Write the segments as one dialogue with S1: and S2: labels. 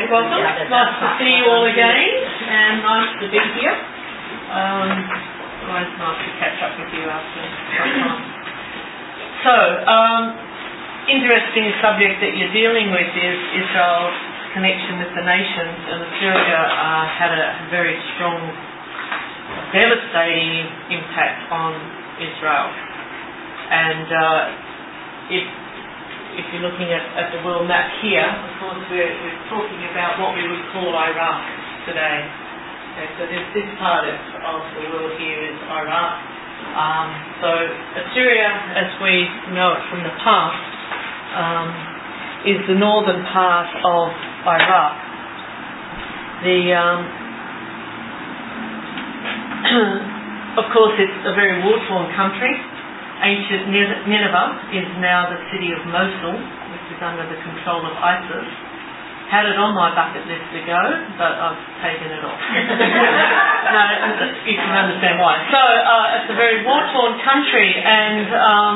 S1: Okay, welcome. Nice to see you all again, and nice to be here. Always nice to catch up with you after some time. So, interesting subject that you're dealing with is Israel's connection with the nations, and Assyria had a very strong, devastating impact on Israel. And if you're looking at the world map here, of course we're talking about what we would call Iraq today. Okay, so this part of the world here is Iraq. So Assyria, as we know it from the past, is the northern part of Iraq. Of course, it's a very war-torn country. Ancient Nineveh is now the city of Mosul, which is under the control of ISIS. Had it on my bucket list to go, but I've taken it off. No, you can understand why. So it's a very war-torn country, and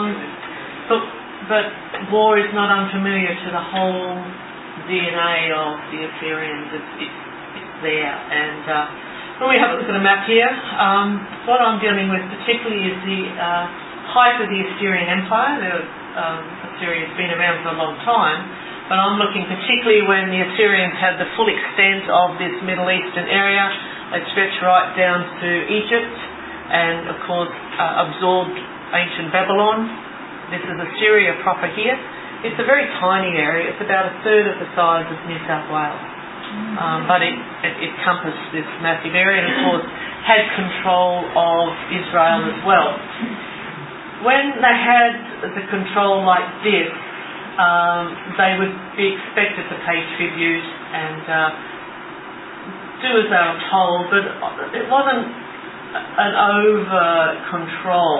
S1: but war is not unfamiliar to the whole DNA of the Assyrians. It's there, and when we have a look at a map here, what I'm dealing with particularly is the height of the Assyrian Empire. Assyria's been around for a long time, but I'm looking particularly when the Assyrians had the full extent of this Middle Eastern area. They stretched right down to Egypt and, of course, absorbed ancient Babylon. This is Assyria proper here. It's a very tiny area. It's about a third of the size of New South Wales. But it encompassed this massive area and, of course, had control of Israel as well. When they had the control like this, they would be expected to pay tribute and do as they were told, but it wasn't an over-control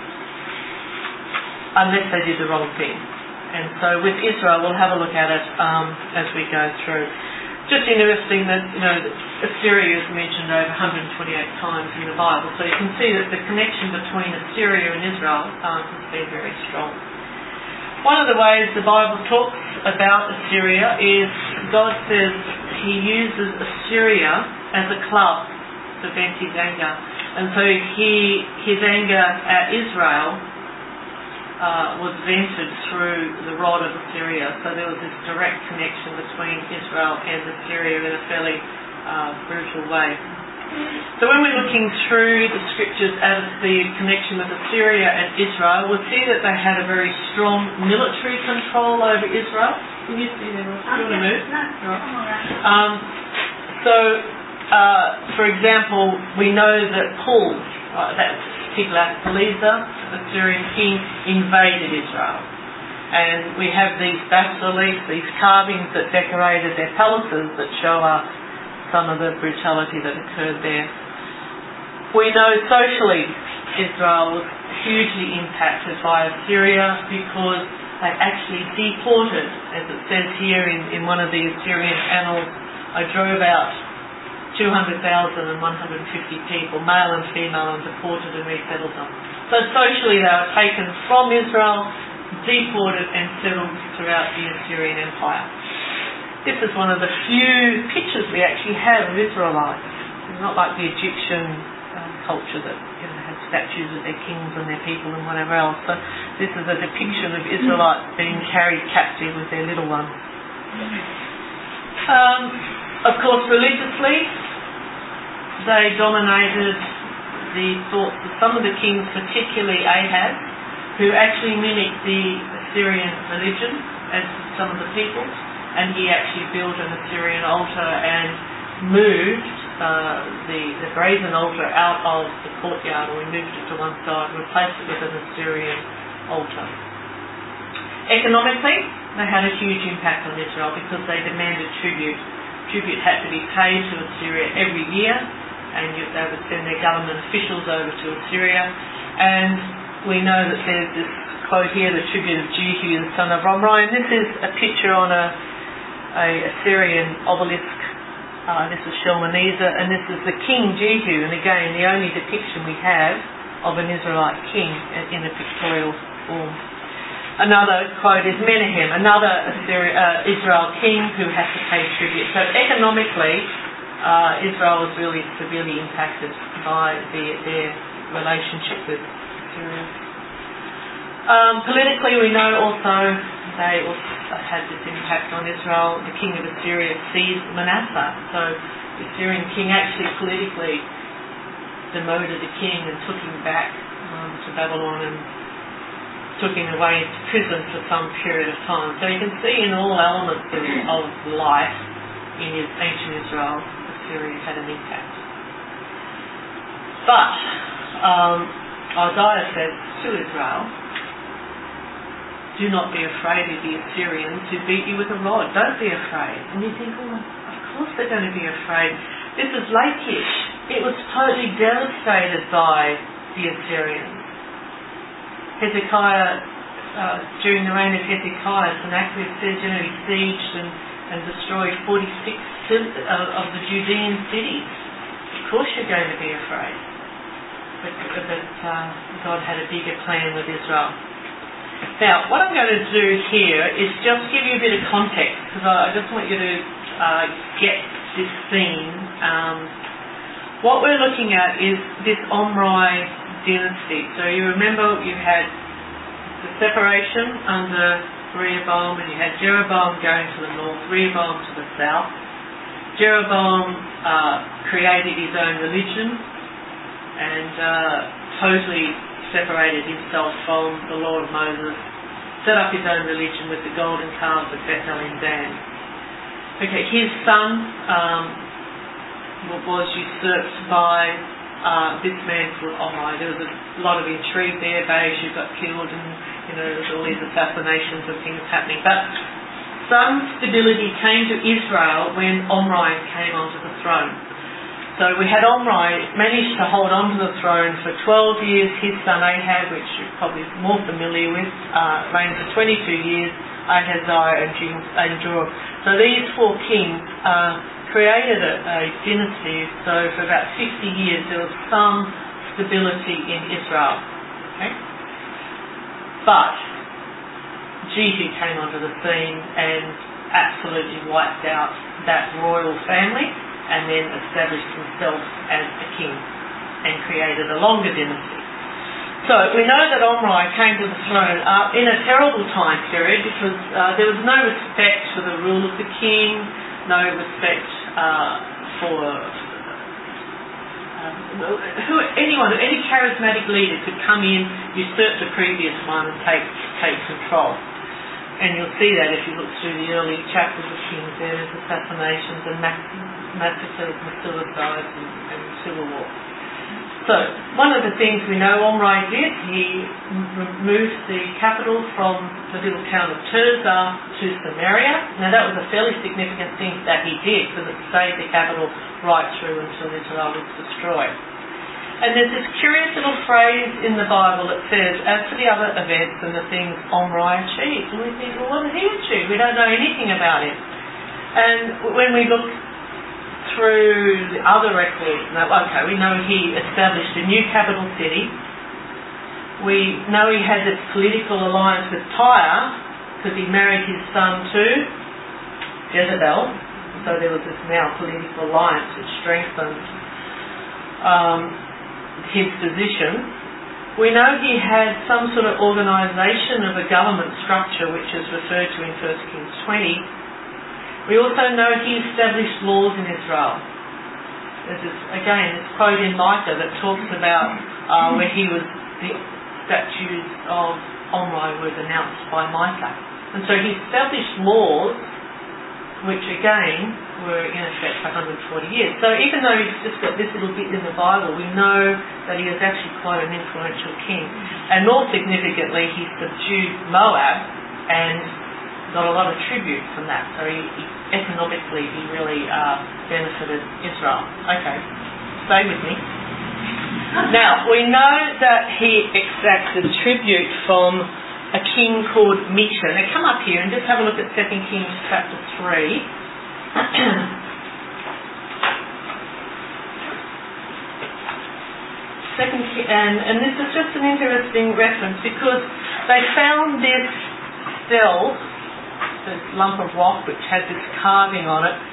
S1: unless they did the wrong thing. And so with Israel, we'll have a look at it as we go through. Just interesting that, Assyria is mentioned over 128 times in the Bible, so you can see that the connection between Assyria and Israel has been very strong. One of the ways the Bible talks about Assyria is God says he uses Assyria as a club to vent his anger. And so his anger at Israel was vented through the rod of Assyria. So there was this direct connection between Israel and Assyria in a fairly brutal way. So when we're looking through the scriptures at the connection with Assyria and Israel, we'll see that they had a very strong military control over Israel. Can you see there? Do you want to move? No, right. For example, we know that Paul, that's Tiglath-Pileser, the Assyrian king, invaded Israel. And we have these bas-reliefs, these carvings that decorated their palaces that show us some of the brutality that occurred there. We know socially Israel was hugely impacted by Assyria because they actually deported, as it says here in one of the Assyrian annals, I drove out 200,150 people, male and female, and deported and resettled them. So socially they were taken from Israel, deported and settled throughout the Assyrian Empire. This is one of the few pictures we actually have of Israelites. It's not like the Egyptian culture that had statues of their kings and their people and whatever else. So this is a depiction of Israelites being carried captive with their little ones. Of course, religiously, they dominated the thoughts of some of the kings, particularly Ahab, who actually mimicked the Assyrian religion as some of the people, and he actually built an Assyrian altar and moved the brazen altar out of the courtyard, or he moved it to one side and replaced it with an Assyrian altar. Economically, they had a huge impact on Israel because they demanded tribute. Tribute had to be paid to Assyria every year, and they would send their government officials over to Assyria. And we know that there's this quote here, the tribute of Jehu, the son of Omri. And this is a picture on a Assyrian obelisk. This is Shalmaneser, and this is the king Jehu. And again, the only depiction we have of an Israelite king in a pictorial form. Another quote is Menahem, another Israel king who had to pay tribute. So economically, Israel was really severely impacted by their relationship with Syria. Politically, we know also they also had this impact on Israel. The king of Assyria seized Manasseh. So the Assyrian king actually politically demoted the king and took him back to Babylon and took him away to prison for some period of time. So you can see in all elements of life in ancient Israel, Assyria had an impact. But Isaiah says to Israel, do not be afraid of the Assyrians who beat you with a rod. Don't be afraid. And you think, oh, of course they're going to be afraid. This is Lachish. It was totally devastated by the Assyrians. Hezekiah, during the reign of Hezekiah, Sennacherib says, he sieged and destroyed 46 of the Judean cities. Of course you're going to be afraid. But God had a bigger plan with Israel. Now, what I'm going to do here is just give you a bit of context, because I just want you to get this scene. What we're looking at is this Omri dynasty. So you remember you had the separation under Rehoboam, and you had Jeroboam going to the north, Rehoboam to the south. Jeroboam created his own religion and totally separated himself from the law of Moses, set up his own religion with the golden calves of Bethel and Dan. Okay, his son was usurped by this man called Omri. There was a lot of intrigue there. Baasha got killed, and there was all these assassinations and things happening. But some stability came to Israel when Omri came onto the throne. So we had Omri managed to hold onto the throne for 12 years. His son Ahab, which you're probably more familiar with, reigned for 22 years. Ahaziah and Joram. So these four kings created a dynasty. So for about 50 years there was some stability in Israel. Okay? But Jehu came onto the scene and absolutely wiped out that royal family, and then established himself as a king and created a longer dynasty. So we know that Omri came to the throne in a terrible time period, because there was no respect for the rule of the king, no respect for any charismatic leader could come in, usurp the previous one and take control. And you'll see that if you look through the early chapters of Kings. There's assassinations and massacres and suicides and civil war. So, one of the things we know Omri did, he moved the capital from the little town of Tirzah to Samaria. Now that was a fairly significant thing that he did, because it stayed the capital right through until Israel was destroyed. And there's this curious little phrase in the Bible that says, as for the other events and the things Omri achieved. And we think, well, what did he achieve? We don't know anything about it. And when we look through the other records, we know he established a new capital city. We know he had this political alliance with Tyre, because he married his son to Jezebel. So there was this now political alliance which strengthened his position. We know he had some sort of organisation of a government structure, which is referred to in 1 Kings 20. We also know he established laws in Israel. There's this quote in Micah that talks about where the statutes of Omri were denounced by Micah. And so he established laws which again were in effect for 140 years. So even though he's just got this little bit in the Bible, we know that he was actually quite an influential king. And more significantly, he subdued Moab and got a lot of tribute from that. So economically he really benefited Israel. Okay, stay with me. Now, we know that he exacted tribute from a king called Misha. Now come up here and just have a look at 2 Kings chapter 3. And this is just an interesting reference, because they found this cell, this lump of rock which had this carving on it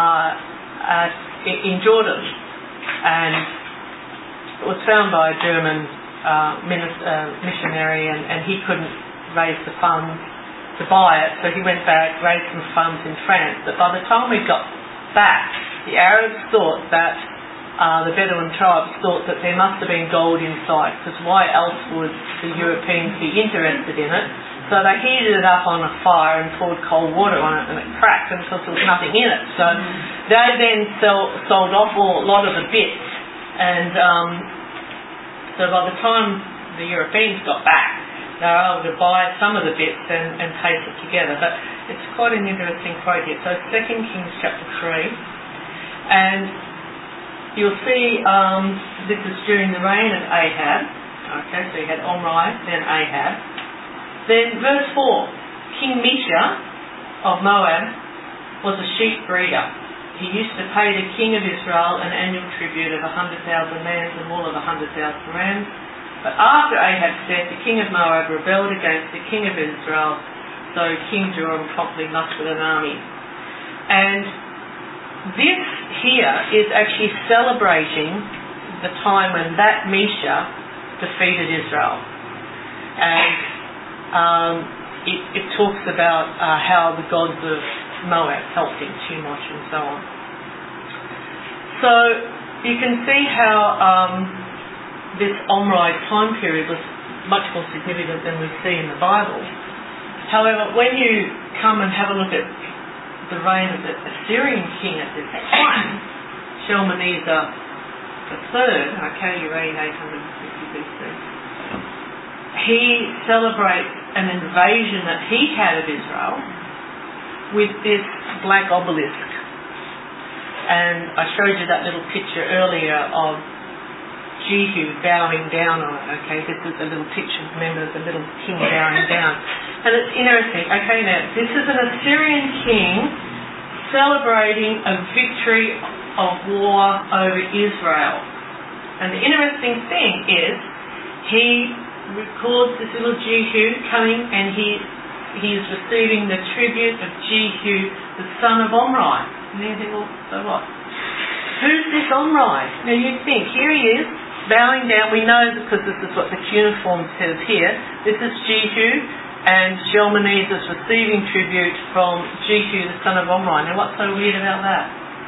S1: in Jordan, and it was found by a German missionary, and he couldn't raise the funds to buy it, so he went back, raised some funds in France. But by the time we got back, the Arabs thought that the Bedouin tribes thought that there must have been gold inside, because why else would the Europeans be interested in it? So they heated it up on a fire and poured cold water on it, and it cracked, and because there was nothing in it. So they then sold off a lot of the bits, and so by the time the Europeans got back, they were able to buy some of the bits and paste it together. But it's quite an interesting quote here. So 2 Kings chapter 3, and you'll see this is during the reign of Ahab. Okay, so you had Omri, then Ahab. Then verse 4, King Misha of Moab was a sheep breeder. He used to pay the king of Israel an annual tribute of 100,000 lambs and wool of 100,000 rams. But after Ahab's death, the king of Moab rebelled against the king of Israel, so King Joram promptly mustered an army. And this here is actually celebrating the time when that Misha defeated Israel. And it talks about how the gods of Moab helped him too much and so on. So you can see how this Omri time period was much more significant than we see in the Bible. However, when you come and have a look at the reign of the Assyrian king at this time, Shalmaneser III, he reigned 850 BC, he celebrates an invasion that he had of Israel with this black obelisk. And I showed you that little picture earlier of Jehu bowing down on it. Okay, this is a little picture, remember, the little king bowing down. And it's interesting. Okay, now, this is an Assyrian king celebrating a victory of war over Israel. And the interesting thing is, he records this little Jehu coming, and he is receiving the tribute of Jehu, the son of Omri. And you think, well, so what? Who's this Omri? Now you think, here he is, bowing down. We know because this is what the cuneiform says here. This is Jehu, and Shalmaneser is receiving tribute from Jehu, the son of Omri. Now what's so weird about that?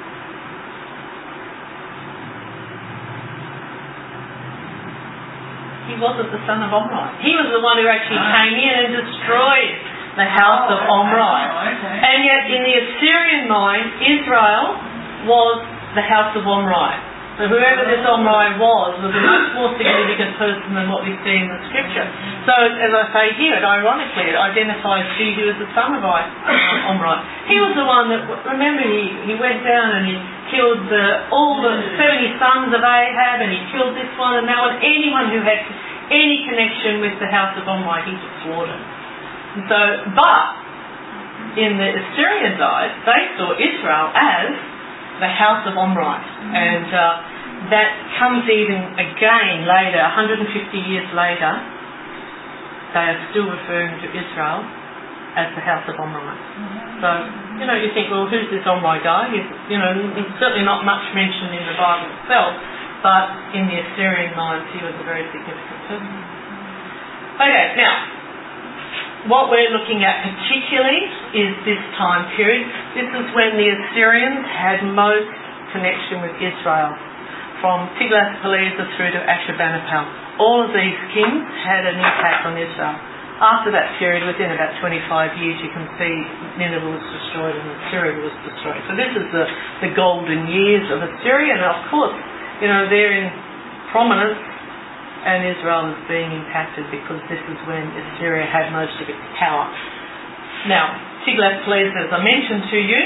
S1: He wasn't the son of Omri. He was the one who actually came in and destroyed the house of Omri. And yet in the Assyrian mind, Israel was the house of Omri. So whoever this Omri was a much more significant person than what we see in the scripture. So as I say here, ironically, it identifies Jehu as the son of Omri. He was the one that, remember, he went down and he killed all the 70 sons of Ahab, and he killed this one, and now anyone who had any connection with the house of Omri, he just slaughtered. And so, but in the Assyrians' eyes, they saw Israel as the house of Omri, and that comes even again later, 150 years later, they are still referring to Israel as the house of Omri. So, you think, well, who's this Omri guy? He's, certainly not much mentioned in the Bible itself, but in the Assyrian minds, he was a very significant person. Okay, now, what we're looking at particularly is this time period. This is when the Assyrians had most connection with Israel, from Tiglath-Pileser through to Ashurbanipal. All of these kings had an impact on Israel. After that period, within about 25 years, you can see Nineveh was destroyed and Assyria was destroyed. So this is the golden years of Assyria, and of course, they're in prominence, and Israel is being impacted because this is when Assyria had most of its power. Now, Tiglath-Pileser, as I mentioned to you,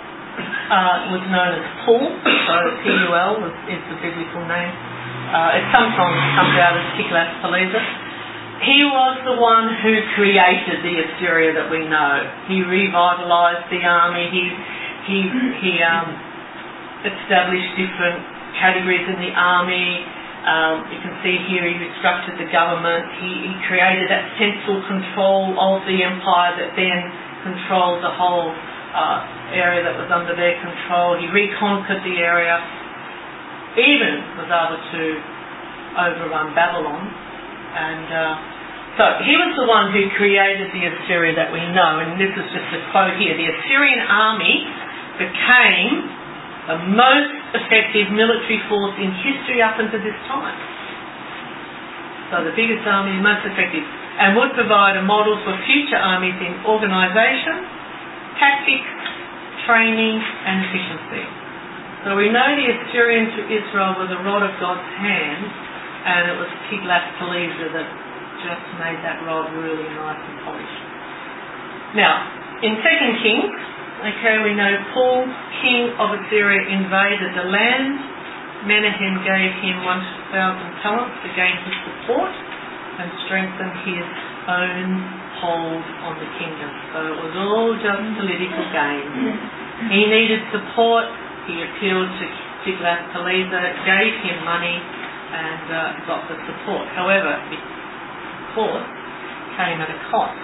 S1: was known as Pul, so P-U-L is the biblical name. It sometimes comes out as Tiglath-Pileser. He was the one who created the Assyria that we know. He revitalized the army. He established different categories in the army. You can see here he restructured the government. He created that central control of the empire that then controlled the whole area that was under their control. He reconquered the area, even was able to overrun Babylon. And so he was the one who created the Assyria that we know. And this is just a quote here. The Assyrian army became the most effective military force in history up until this time. So the biggest army, most effective, and would provide a model for future armies in organisation, tactics, training and efficiency. So we know the Assyrian to Israel was a rod of God's hand, and it was Tiglath-Pileser that just made that rod really nice and polished. Now, in 2 Kings, we know Paul, king of Assyria, invaded the land. Menahem gave him 1,000 talents to gain his support and strengthen his own hold on the kingdom. So it was all just political gain. He needed support. He appealed to Tiglath-Pileser, gave him money and got the support. However, it, of course, came at a cost.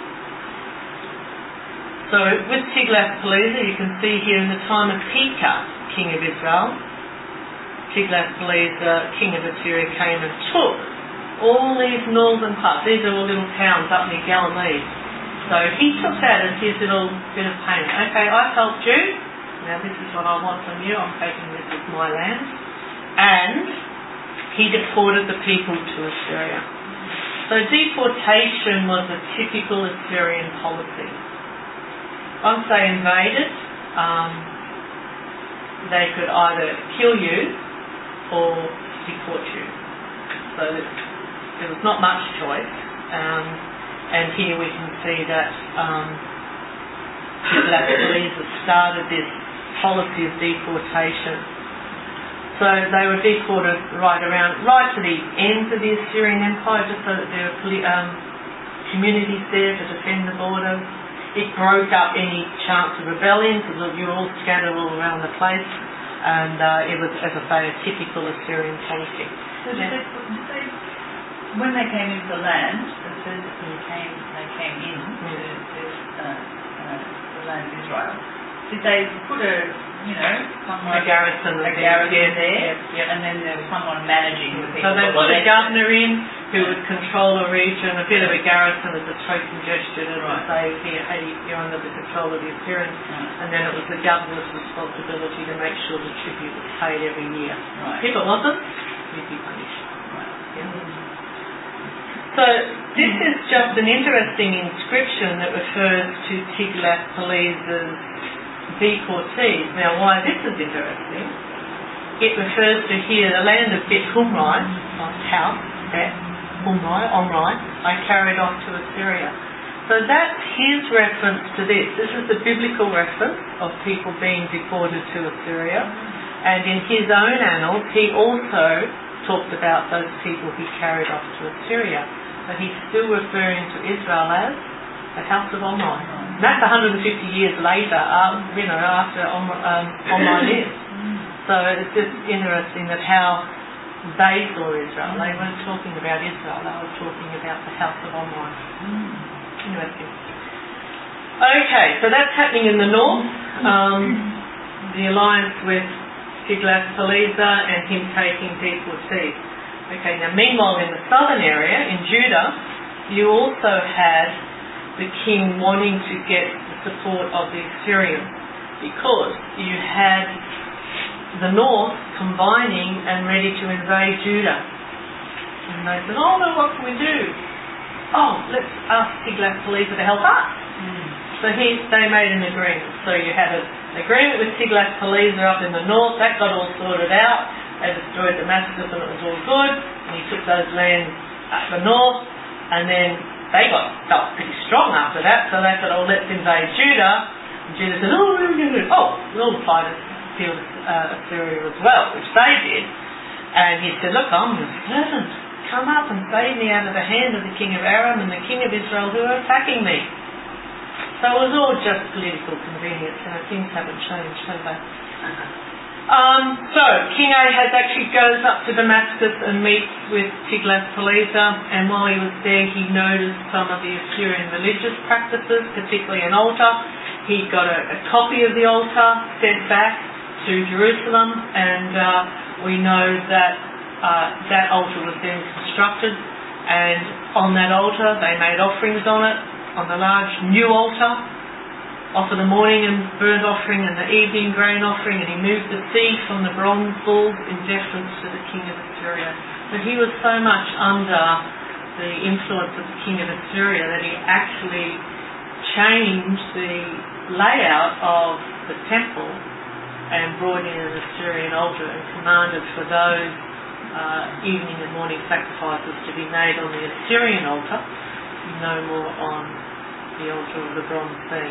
S1: So with Tiglath-Pileser, you can see here in the time of Pekah, king of Israel, Tiglath-Pileser, king of Assyria, came and took all these northern parts. These are all little towns up near Galilee. So he took that as his little bit of payment. Okay, I've helped you. Now this is what I want from you. I'm taking this as my land. And he deported the people to Assyria. So deportation was a typical Assyrian policy. Once they invaded, they could either kill you or deport you. So there was not much choice. And here we can see that Tiglath-Pileser started this policy of deportation. So they were deported right to the ends of the Assyrian Empire, just so that there were communities there to defend the borders. It broke up any chance of rebellion because you were all scattered all around the place, and it was, as I say, a typical Assyrian policy.
S2: So when they came into the land, it says that they came in to the land of Israel. Did they put a garrison there, and then there was someone managing the people?
S1: So they put a governor in who would control a region, a bit of a garrison as a token gesture to say, here, hey, you're under the control of the Assyrians, and then it was the governor's responsibility to make sure the tribute was paid every year. If it wasn't, you'd be punished. So this is just an interesting inscription that refers to Tiglath-Pileser's deportees. Now, why this is interesting, it refers to here the land of Bet-Humrai, house, Omri, I carried off to Assyria. So that's his reference to this. This is the biblical reference of people being deported to Assyria. And in his own annals, he also talked about those people he carried off to Assyria. But he's still referring to Israel as the house of Omri. And that's 150 years later, after Omri lived. So it's just interesting that how they saw Israel. They weren't talking about Israel, they were talking about the house of Omri. Interesting. Okay, so that's happening in the north. The alliance with Tiglath-Pileser and him taking deportees. Okay, now meanwhile in the southern area, in Judah, you also had the king wanting to get the support of the Assyrians, because you had the north combining and ready to invade Judah. And they said, oh no, what can we do? Oh, let's ask Tiglath-Pileser to help us. So they made an agreement. So you had an agreement with Tiglath-Pileser up in the north, that got all sorted out. They destroyed Damascus and it was all good, and he took those lands up the north, and then they felt pretty strong after that, so they said, oh, let's invade Judah. And Judah said, we'll fight Assyria as well, which they did. And he said, look, I'm your servant. Come up and save me out of the hand of the king of Aram and the king of Israel who are attacking me. So it was all just political convenience, and things haven't changed, have they? So King Ahaz actually goes up to Damascus and meets with Tiglath-Pileser, and while he was there he noticed some of the Assyrian religious practices, particularly an altar. He got a copy of the altar sent back to Jerusalem, and we know that that altar was then constructed, and on that altar they made offerings on it, on the large new altar, offer the morning and burnt offering and the evening grain offering, and he moved the sea from the bronze bulls in deference to the king of Assyria. But he was so much under the influence of the king of Assyria that he actually changed the layout of the temple and brought in an Assyrian altar and commanded for those evening and morning sacrifices to be made on the Assyrian altar, no more on the altar of the bronze sea.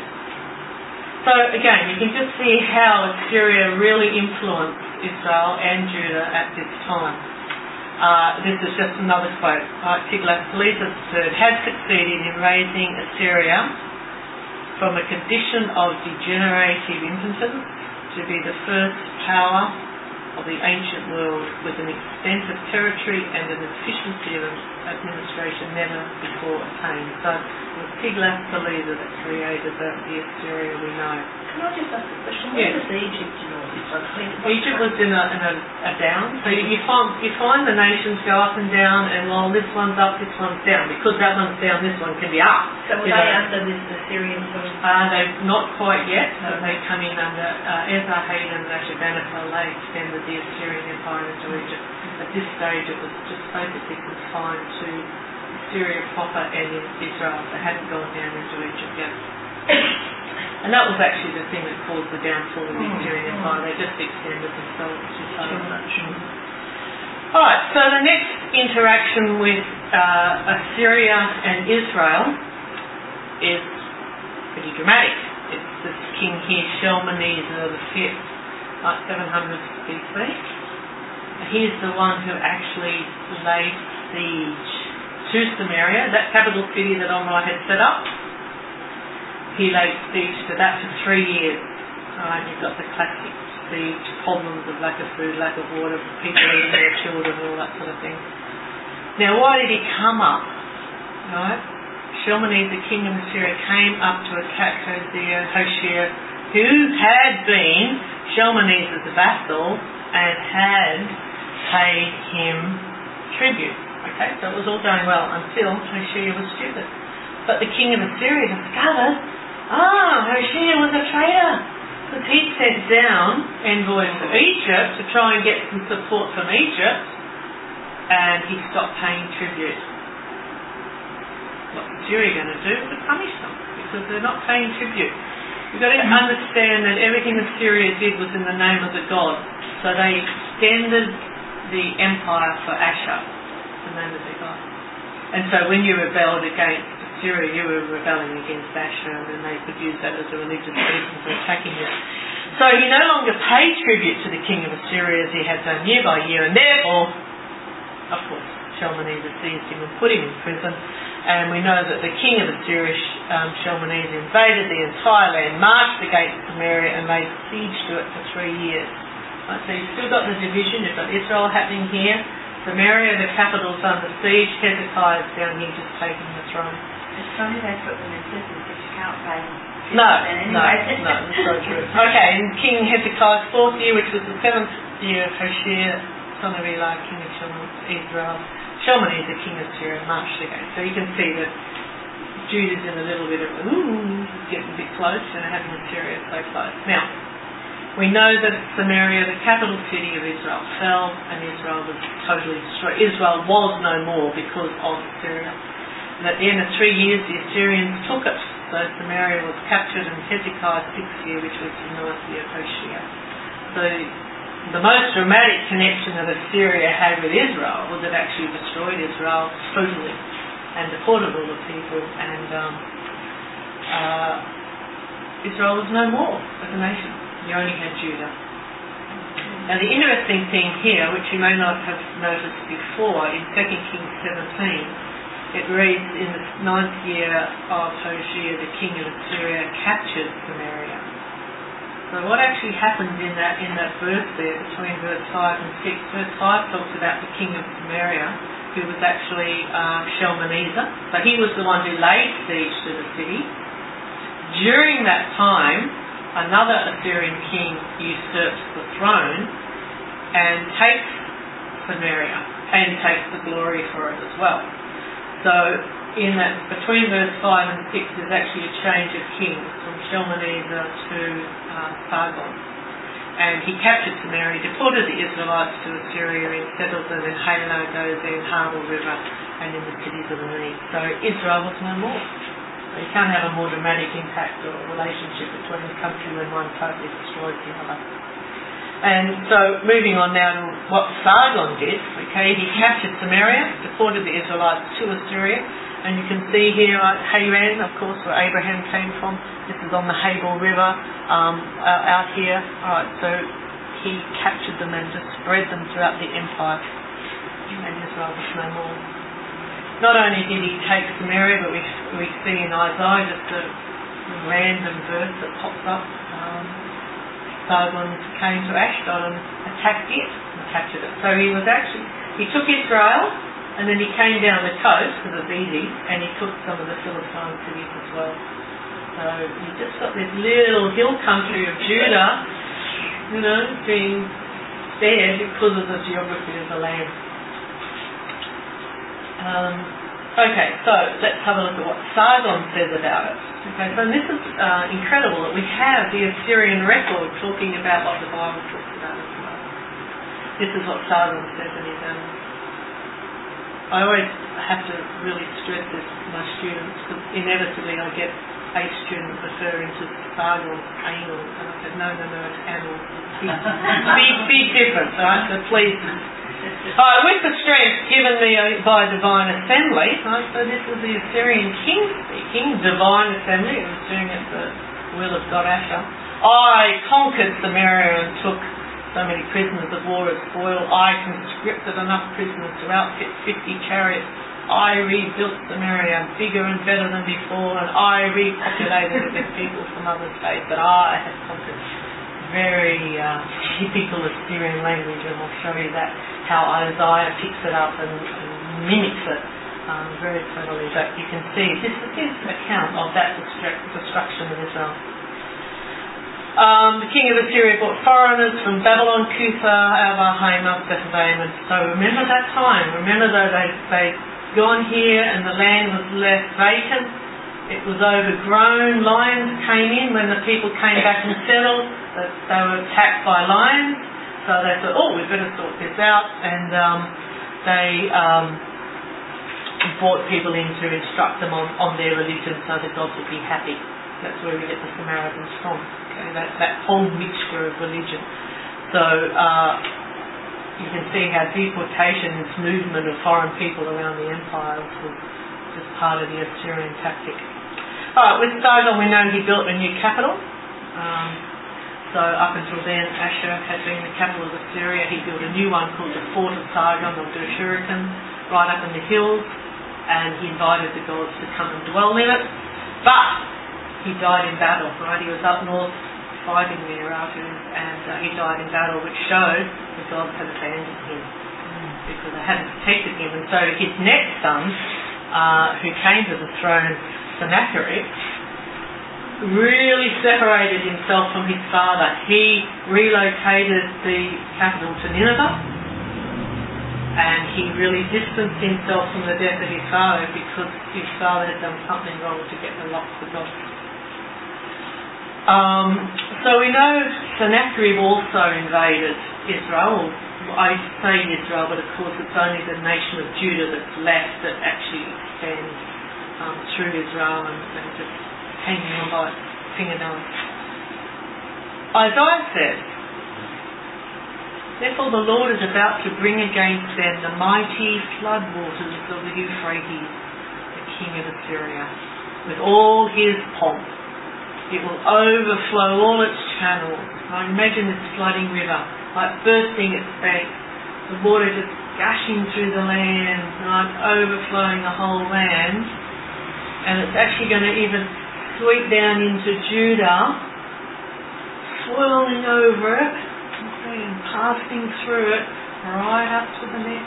S1: So again, you can just see how Assyria really influenced Israel and Judah at this time. This is just another quote. Tiglath-Pileser III had succeeded in raising Assyria from a condition of degenerative impotence to be the first power of the ancient world, with an extent of territory and an efficiency of administration never before attained. So it was Tiglath-Pileser that created the Assyria we know.
S2: Can I just ask a question? Where was Egypt in all this?
S1: Egypt was in a down. So you find the nations go up and down, and while this one's up, this one's down. Because that one's down, this one can be up.
S2: So were they under this Assyrian sort of...
S1: They've not quite yet. So they come in under Esarhaddon and Ashurbanipal. They extended the Assyrian Empire into Egypt. At this stage it was just basically confined to Syria proper and in Israel. They hadn't gone down into Egypt yet. And that was actually the thing that caused the downfall of the Assyrian Empire. They just extended themselves too far. Alright, so the next interaction with Assyria and Israel is pretty dramatic. It's this king here, Shalmaneser V, 700 BC. He's the one who actually laid siege to Samaria, that capital city that Omri had set up. He laid siege to that for 3 years. You've got the classic siege problems of lack of food, lack of water, people eating their children, all that sort of thing. Now, why did he come up? Right? Shalmaneser, king of Assyria, came up to attack Hoshea, who had been Shalmaneser's vassal and had paid him tribute. Okay, so it was all going well until Hoshea was stupid. But the king of Assyria discovered, Hoshea was a traitor, because he sent down envoys to Egypt to try and get some support from Egypt, and he stopped paying tribute. What's Assyria going to do? To punish them, because they're not paying tribute. You've got to understand that everything Assyria did was in the name of the god. So they extended the empire for Ashur, the name of their god. And so when you rebelled against Assyria, you were rebelling against Ashur, and they could use that as a religious reason for attacking you. So he no longer paid tribute to the king of Assyria as he had done year by year, and therefore, of course, Shalmaneser seized him and put him in prison. And we know that the king of Assyria, Shalmaneser, invaded the entire land, marched against Samaria, and laid siege to it for 3 years. Right, so you've still got the division, you've got Israel happening here, Samaria, the capital's under siege, Hezekiah's down here just taking the throne.
S2: It's funny they put them in prison because you can't pay them.
S1: No, that's so true. Okay, in King Hezekiah's 4th year, which was the 7th year of Hoshea, son of Eli, king of Israel, Shalmaneser, king of Syria, marched again. So you can see that Judah's in a little bit of, getting a bit close, and having Assyria so close. Now, we know that Samaria, the capital city of Israel, fell, and Israel was totally destroyed. Israel was no more because of Assyria. And at the end of 3 years, the Assyrians took it. So Samaria was captured in Hezekiah's 6th year, which was the 9th year of Hoshea. So the most dramatic connection that Assyria had with Israel was it actually destroyed Israel totally and deported all the people, and Israel was no more as a nation. You only had Judah. Now the interesting thing here, which you may not have noticed before, in 2 Kings 17, it reads, in the 9th year of Hoshea, the king of Assyria captured Samaria. So what actually happens in that verse there between verse 5 and 6? Verse 5 talks about the king of Samaria, who was actually Shalmaneser. So he was the one who laid siege to the city. During that time, another Assyrian king usurps the throne and takes Samaria and takes the glory for it as well. So in that, between verse 5 and 6, there's actually a change of kings from Shalmaneser to Sargon. And he captured Samaria, deported the Israelites to Assyria, and settled them in Halah, Gozan, Habor River, and in the cities of the East. So Israel was no more. So you can't have a more dramatic impact or relationship between a country when one totally destroys the other. And so moving on now to what Sargon did, okay, he captured Samaria, deported the Israelites to Assyria, and you can see here Haran, of course, where Abraham came from. This is on the Habor River out here. Alright, so he captured them and just spread them throughout the empire. And Israel was no more. Not only did he take Samaria, but we see in Isaiah just a random verse that pops up. Sargon came to Ashdod and attacked it and captured it. So he took Israel, and then he came down the coast, because it's easy, and he took some of the Philistine cities as well. So you just got this little hill country of Judah, being spared because of the geography of the land. Okay, so let's have a look at what Sargon says about it. Okay, so this is incredible that we have the Assyrian record talking about what the Bible talks about as well. This is what Sargon says in his annals. I always have to really stress this to my students, because inevitably I get a student referring to Sargon's annals, and I said, no, it's annals. Big difference, right? So please. With the strength given me by divine assembly, right? So this is the Assyrian king speaking, divine assembly, it was doing it the will of God Asher. I conquered Samaria and took so many prisoners of war as spoil. I conscripted enough prisoners to outfit 50 chariots. I rebuilt Samaria bigger and better than before, and I repopulated it with people from other states that I had conquered. Very typical Assyrian language, and I'll show you that, how Isaiah picks it up and mimics it very cleverly. But you can see this is his account of that destruction of Israel. The king of Assyria brought foreigners from Babylon, Cutha, Ava, Hamath, Sepharvaim, and so remember that time. Remember though they'd gone here and the land was left vacant. It was overgrown. Lions came in when the people came back and settled. They were attacked by lions. So they thought, we better sort this out. And they brought people in to instruct them on their religion so that God would be happy. That's where we get the Samaritans from. Okay, that whole mixture of religion. So you can see how deportation, this movement of foreign people around the empire, was just part of the Assyrian tactic. Alright, with Sargon we know he built a new capital. So up until then Ashur had been the capital of Assyria. He built a new one called the Fort of Sargon, or Dushuritan, right up in the hills, and he invited the gods to come and dwell in it. But he died in battle, right? He was up north fighting the Aratus, and he died in battle, which showed the gods had abandoned him because they hadn't protected him. And so his next son, who came to the throne, Sennacherib, really separated himself from his father. He relocated the capital to Nineveh, and he really distanced himself from the death of his father because his father had done something wrong to get the lost of God. So we know Sennacherib also invaded Israel. I say Israel, but of course it's only the nation of Judah that's left that actually extends through Israel and just hanging on by its fingernails. Isaiah says, therefore the Lord is about to bring against them the mighty flood waters of the Euphrates, the king of Assyria, with all his pomp. It will overflow all its channels. I imagine this flooding river, like bursting its banks, the water just gushing through the land, like overflowing the whole land. And it's actually going to even sweep down into Judah, swirling over it, okay, and passing through it right up to the neck.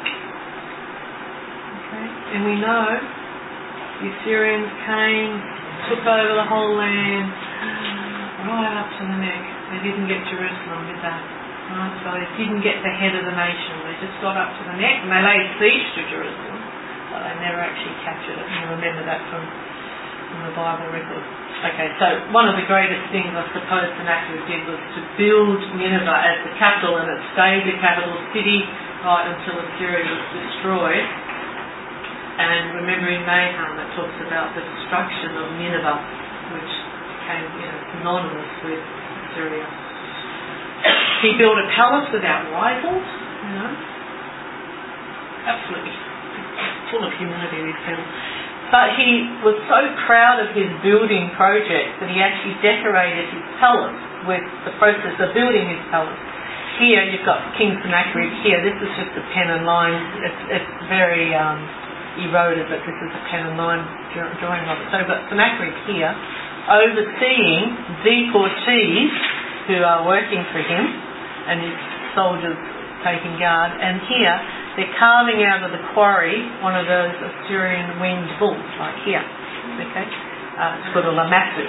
S1: Okay, and we know the Assyrians came, took over the whole land, right up to the neck. They didn't get Jerusalem, did they? Right, so they didn't get the head of the nation. They just got up to the neck, and they laid siege to Jerusalem, but they never actually captured it. You remember that from the Bible record. Okay, so one of the greatest things I suppose Sennacherib did was to build Nineveh as the capital, and it stayed the capital city right until Assyria was destroyed. And remember in Nahum it talks about the destruction of Nineveh, which became synonymous with Assyria. He built a palace without rivals, absolutely full of humility, these people. But he was so proud of his building project that he actually decorated his palace with the process of building his palace. Here you've got King Sennacherib here. This is just a pen and line. It's very eroded, but this is a pen and line drawing of it. So we've got Sennacherib here overseeing deportees who are working for him and his soldiers taking guard. And here they're carving out of the quarry one of those Assyrian winged bulls, like here. Okay, it's called a lamassu.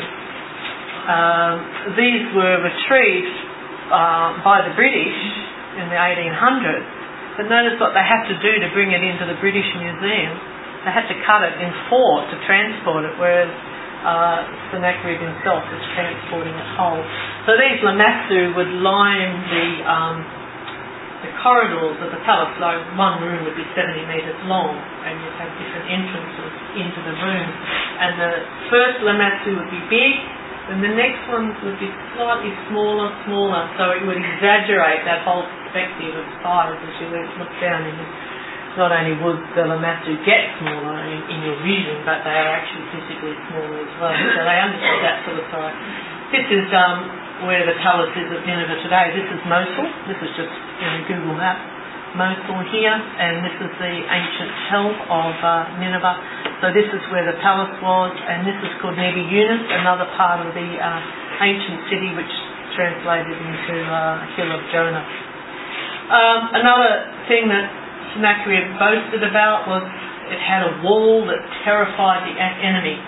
S1: These were retrieved by the British in the 1800s. But notice what they had to do to bring it into the British Museum. They had to cut it in four to transport it, whereas Sennacherib himself was transporting it whole. So these lamassu would line the corridors of the palace. So one room would be 70 metres long, and you'd have different entrances into the room. And the first lamassu would be big, and the next ones would be slightly smaller, so it would exaggerate that whole perspective of size as you look down in it. Not only would the lamassu get smaller in your vision, but they are actually physically smaller as well. So they understood that sort of size. This is where the palace is at Nineveh today. This is Mosul. This is just Google Map. Mosul here, and this is the ancient hell of Nineveh. So this is where the palace was, and this is called Nebi Yunus, another part of the ancient city which translated into Hill of Jonah. Another thing that Sennacherib boasted about was it had a wall that terrified the enemy.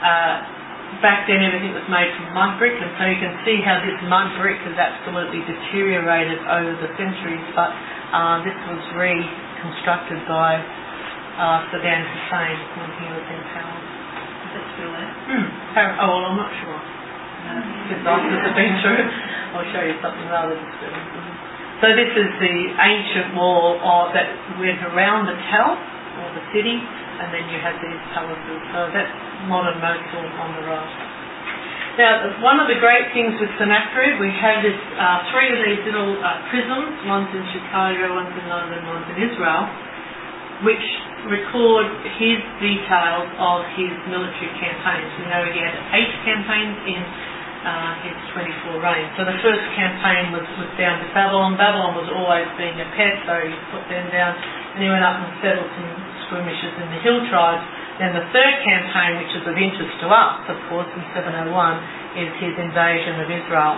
S1: Back then everything was made from mud brick, and so you can see how this mud brick has absolutely deteriorated over the centuries, but this was reconstructed by Saddam Hussein when he was in power.
S2: Is that still there?
S1: Well, I'm not sure. Because after the been through, I'll show you something rather disturbing. So this is the ancient wall that went around the Tell, or the city, and then you had these palaces. So that's modern Mosul on the right. Now, one of the great things with Sennacherib, we have this three of these little prisms, one's in Chicago, one's in London, one's in Israel, which record his details of his military campaigns. We know he had 8 campaigns in his 24 reign. So the first campaign was down to Babylon. Babylon was always being a pet, so he put them down, and he went up and settled some skirmishes in the hill tribes. Then the third campaign, which is of interest to us, of course, in 701, is his invasion of Israel.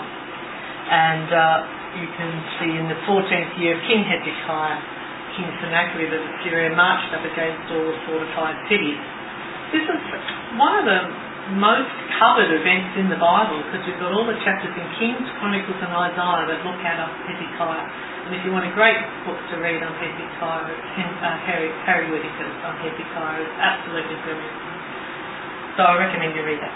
S1: And you can see in the 14th year of King Hezekiah, King Sennacherib of Assyria marched up against all the fortified cities. This is one of the most covered events in the Bible, because we've got all the chapters in Kings, Chronicles and Isaiah that look at Hezekiah. And if you want a great book to read on Hezekiah, Harry Whittaker's on Hezekiah. It's absolutely brilliant. So I recommend you read that.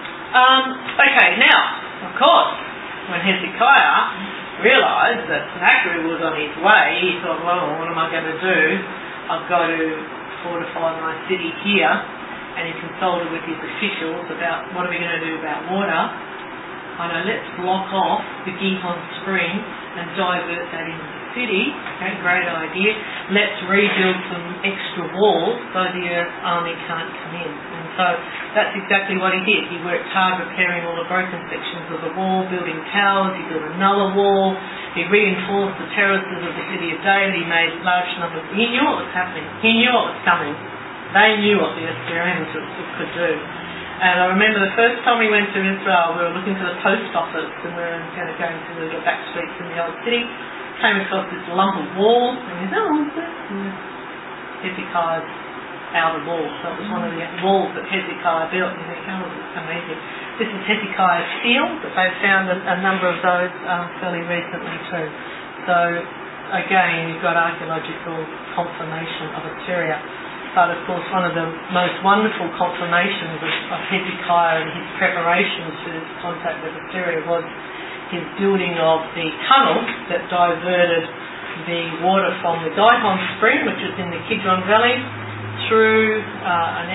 S1: Okay, now, of course, when Hezekiah realised that Sennacherib was on his way, he thought, well, what am I going to do? I've got to fortify my city here. And he consulted with his officials about what are we going to do about water. I know, let's block off the Gihon spring and divert that into the city. Okay, great idea. Let's rebuild some extra walls so the army can't come in. And so that's exactly what he did. He worked hard repairing all the broken sections of the wall, building towers. He built another wall. He reinforced the terraces of the city of David. He made large numbers. He knew what was happening. He knew what was coming. They knew what the Assyrians could do. And I remember the first time we went to Israel, we were looking for the post office, and we were going to go into the back streets in the old city. Came across this lump of wall, and we said, what's this? Hezekiah's outer wall. So it was one of the walls that Hezekiah built. And you think, oh, it's amazing. This is Hezekiah's shield, but they've found a number of those fairly recently too. So again, you've got archaeological confirmation of Assyria. But of course, one of the most wonderful confirmations of Hezekiah and his preparations for his contact with Assyria was his building of the tunnel that diverted the water from the Gihon spring, which is in the Kidron Valley, through an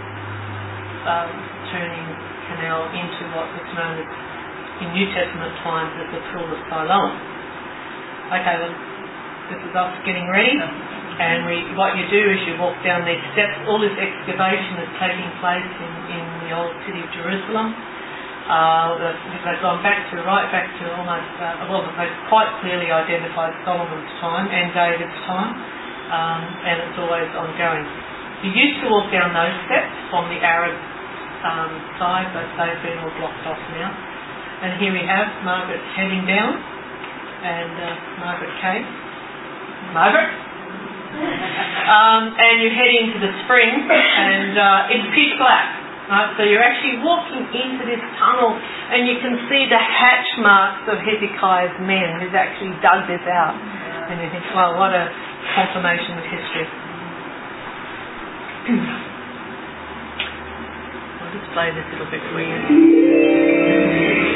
S1: turning canal into what was known as, in New Testament times, as the Pool of Siloam. Okay, well, this is us getting ready. And what you do is you walk down these steps. All this excavation is taking place in the old city of Jerusalem. They've gone right back to almost, they've quite clearly identified Solomon's time and David's time, and it's always ongoing. You used to walk down those steps from the Arab side, but they've been all blocked off now. And here we have Margaret heading down, and Margaret Cave. Margaret? And you head into the spring, and it's pitch black, right? So you're actually walking into this tunnel, and you can see the hatch marks of Hezekiah's men who's actually dug this out. And you think, well, what a confirmation of history. I'll just play this little bit for you.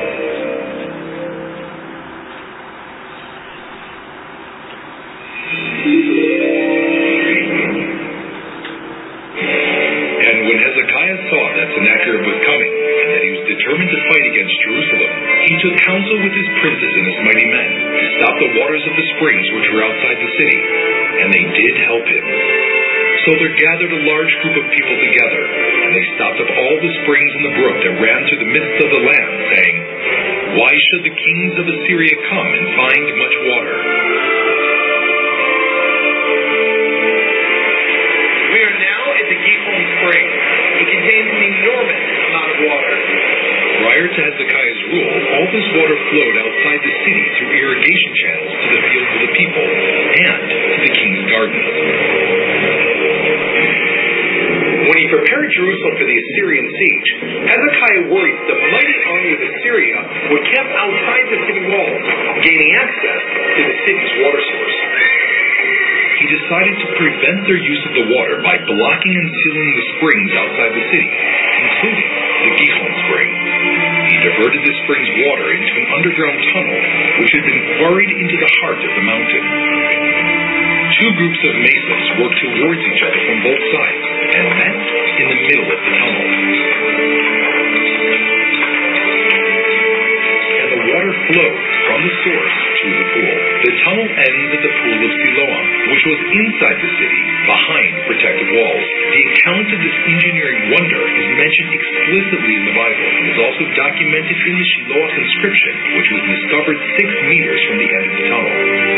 S3: Sennacherib was coming, and that he was determined to fight against Jerusalem, he took counsel with his princes and his mighty men to stop the waters of the springs which were outside the city, and they did help him. So there gathered a large group of people together, and they stopped up all the springs in the brook that ran through the midst of the land, saying, Why should the kings of Assyria come and find much water?
S4: We are now at the Gihon spring. It contains an enormous amount of water.
S3: Prior to Hezekiah's rule, all this water flowed outside the city through irrigation channels to the fields of the people and to the king's gardens.
S4: When he prepared Jerusalem for the Assyrian siege, Hezekiah worried the mighty army of Assyria would camp outside the city walls, gaining access to the city's water source.
S3: He decided to prevent their use of the water by blocking and sealing the springs outside the city, including the Gihon spring. He diverted the spring's water into an underground tunnel which had been quarried into the heart of the mountain. Two groups of masons worked towards each other from both sides and met in the middle of the tunnel. And the water flowed from the source to the pool. The tunnel ends at the Pool of Siloam, which was inside the city, behind protective walls. The account of this engineering wonder is mentioned explicitly in the Bible and is also documented in the Shiloh inscription, which was discovered 6 meters from the end of the tunnel.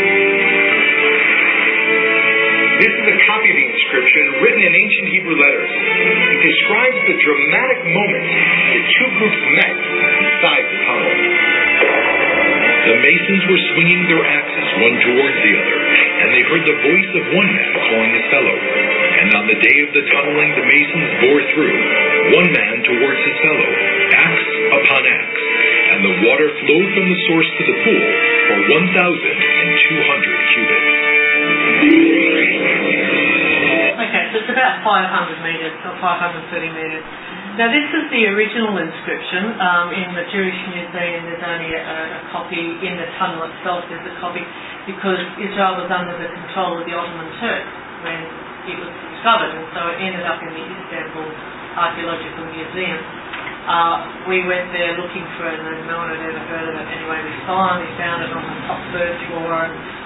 S4: This is a copy of the inscription written in ancient Hebrew letters. It describes the dramatic moment the two groups met inside the tunnel.
S3: The masons were swinging their axes one towards the other, and they heard the voice of one man calling his fellow. And on the day of the tunneling, the masons bore through, one man towards his fellow, axe upon axe, and the water flowed from the source to the pool for 1,200 cubits.
S1: Okay, so it's about 500 metres or 530 metres. Now this is the original inscription. In the Jewish Museum there's only a copy. In the tunnel itself there's a copy, because Israel was under the control of the Ottoman Turks when it was discovered, and so it ended up in the Istanbul Archaeological Museum. We went there looking for it, and no one had ever heard of it. Anyway, we finally found it on the top third floor.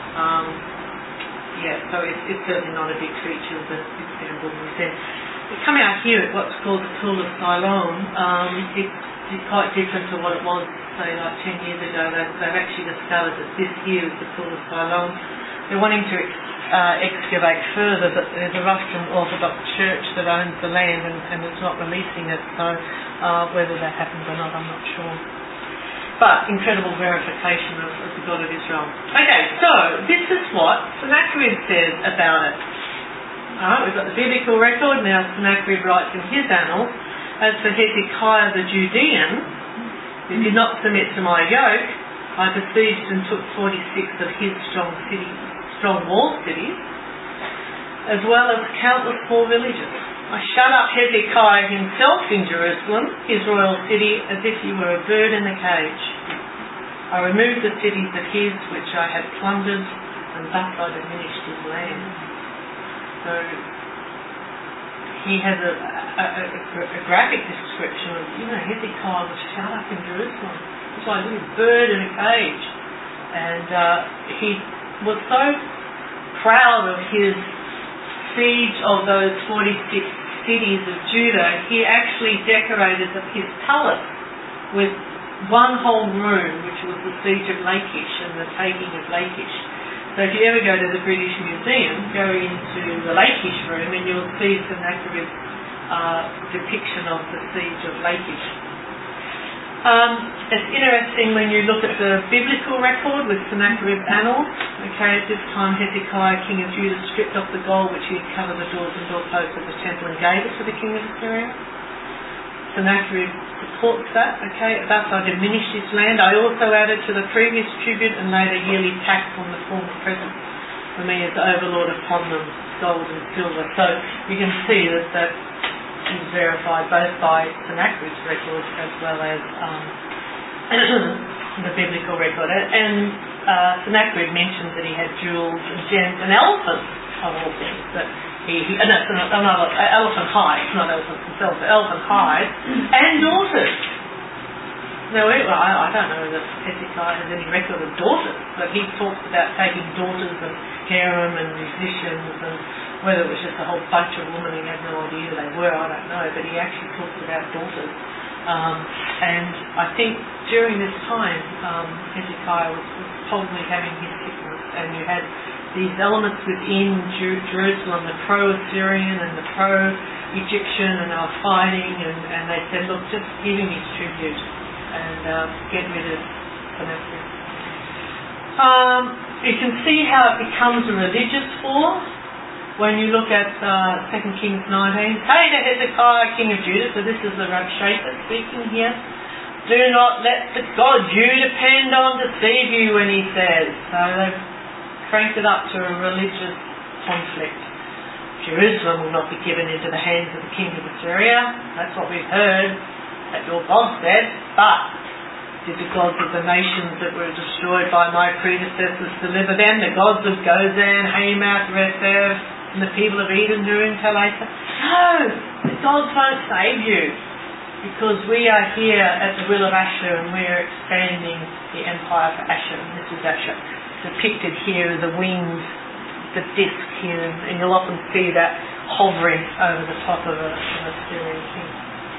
S1: So it's certainly not a big feature of the Istanbul Museum. Coming out here at what's called the Pool of Siloam, it's quite different to what it was, say, like 10 years ago. They've actually discovered that this here is the Pool of Siloam. They're wanting to excavate further that there's a Russian Orthodox church that owns the land and it's not releasing it, so whether that happens or not, I'm not sure. But incredible verification of the God of Israel. Okay, so this is what Sennacherib says about it. Alright, we've got the biblical record. Now Sennacherib writes in his annals, as for Hezekiah the Judean, who did not submit to my yoke, I besieged and took 46 of his strong walled cities, as well as countless small villages. I shut up Hezekiah himself in Jerusalem, his royal city, as if he were a bird in a cage. I removed the cities of his which I had plundered, and thus I diminished his land. So he has a graphic description of, Hezekiah was shut up in Jerusalem. It's like a little bird in a cage. And he was so proud of his siege of those 46 cities of Judah, he actually decorated his palace with one whole room, which was the siege of Lachish and the taking of Lachish. So if you ever go to the British Museum, go into the Lachish room and you'll see Sennacherib's depiction of the siege of Lachish. It's interesting when you look at the biblical record with Sennacherib annals. Okay, at this time Hezekiah, king of Judah, stripped off the gold which he had covered the doors and doorposts of the temple and gave it to the king of Assyria. Sennacherib supports that. Okay, thus I diminished his land. I also added to the previous tribute and laid a yearly tax on the former presents for me as overlord upon them, gold and silver. So you can see that is verified both by Sennacherib's record as well as the biblical record. And Sennacherib mentions that he had jewels and gems and elephants, of all things. That elephant hides, not elephants themselves, but elephant hides, and daughters. Now, I don't know that Hezekiah has any record of daughters, but he talks about taking daughters of harem and musicians, and whether it was just a whole bunch of women, he had no idea who they were, I don't know, but he actually talks about daughters. And I think during this time, Hezekiah was probably having his sickness, and you had these elements within Jerusalem, the pro-Assyrian and the pro-Egyptian, and they were fighting, and they said, look, just give him his tribute and get rid of Sennacherib. You can see how it becomes a religious war when you look at 2 Kings 19. Say to Hezekiah, king of Judah, so this is the Rabshakeh speaking here, do not let the God you depend on deceive you, when he says. So they've cranked it up to a religious conflict. Jerusalem will not be given into the hands of the king of Assyria. That's what we've heard that your God said. But did the gods of the nations that were destroyed by my predecessors deliver them? The gods of Gozan, Hamath, Rezeph, and the people of Eden, Nurim, Telassar? No! The gods won't save you, because we are here at the will of Ashur, and we're expanding the empire for Ashur. And this is Ashur depicted here as the wings, the disc here, and you'll often see that hovering over the top of an Assyrian king.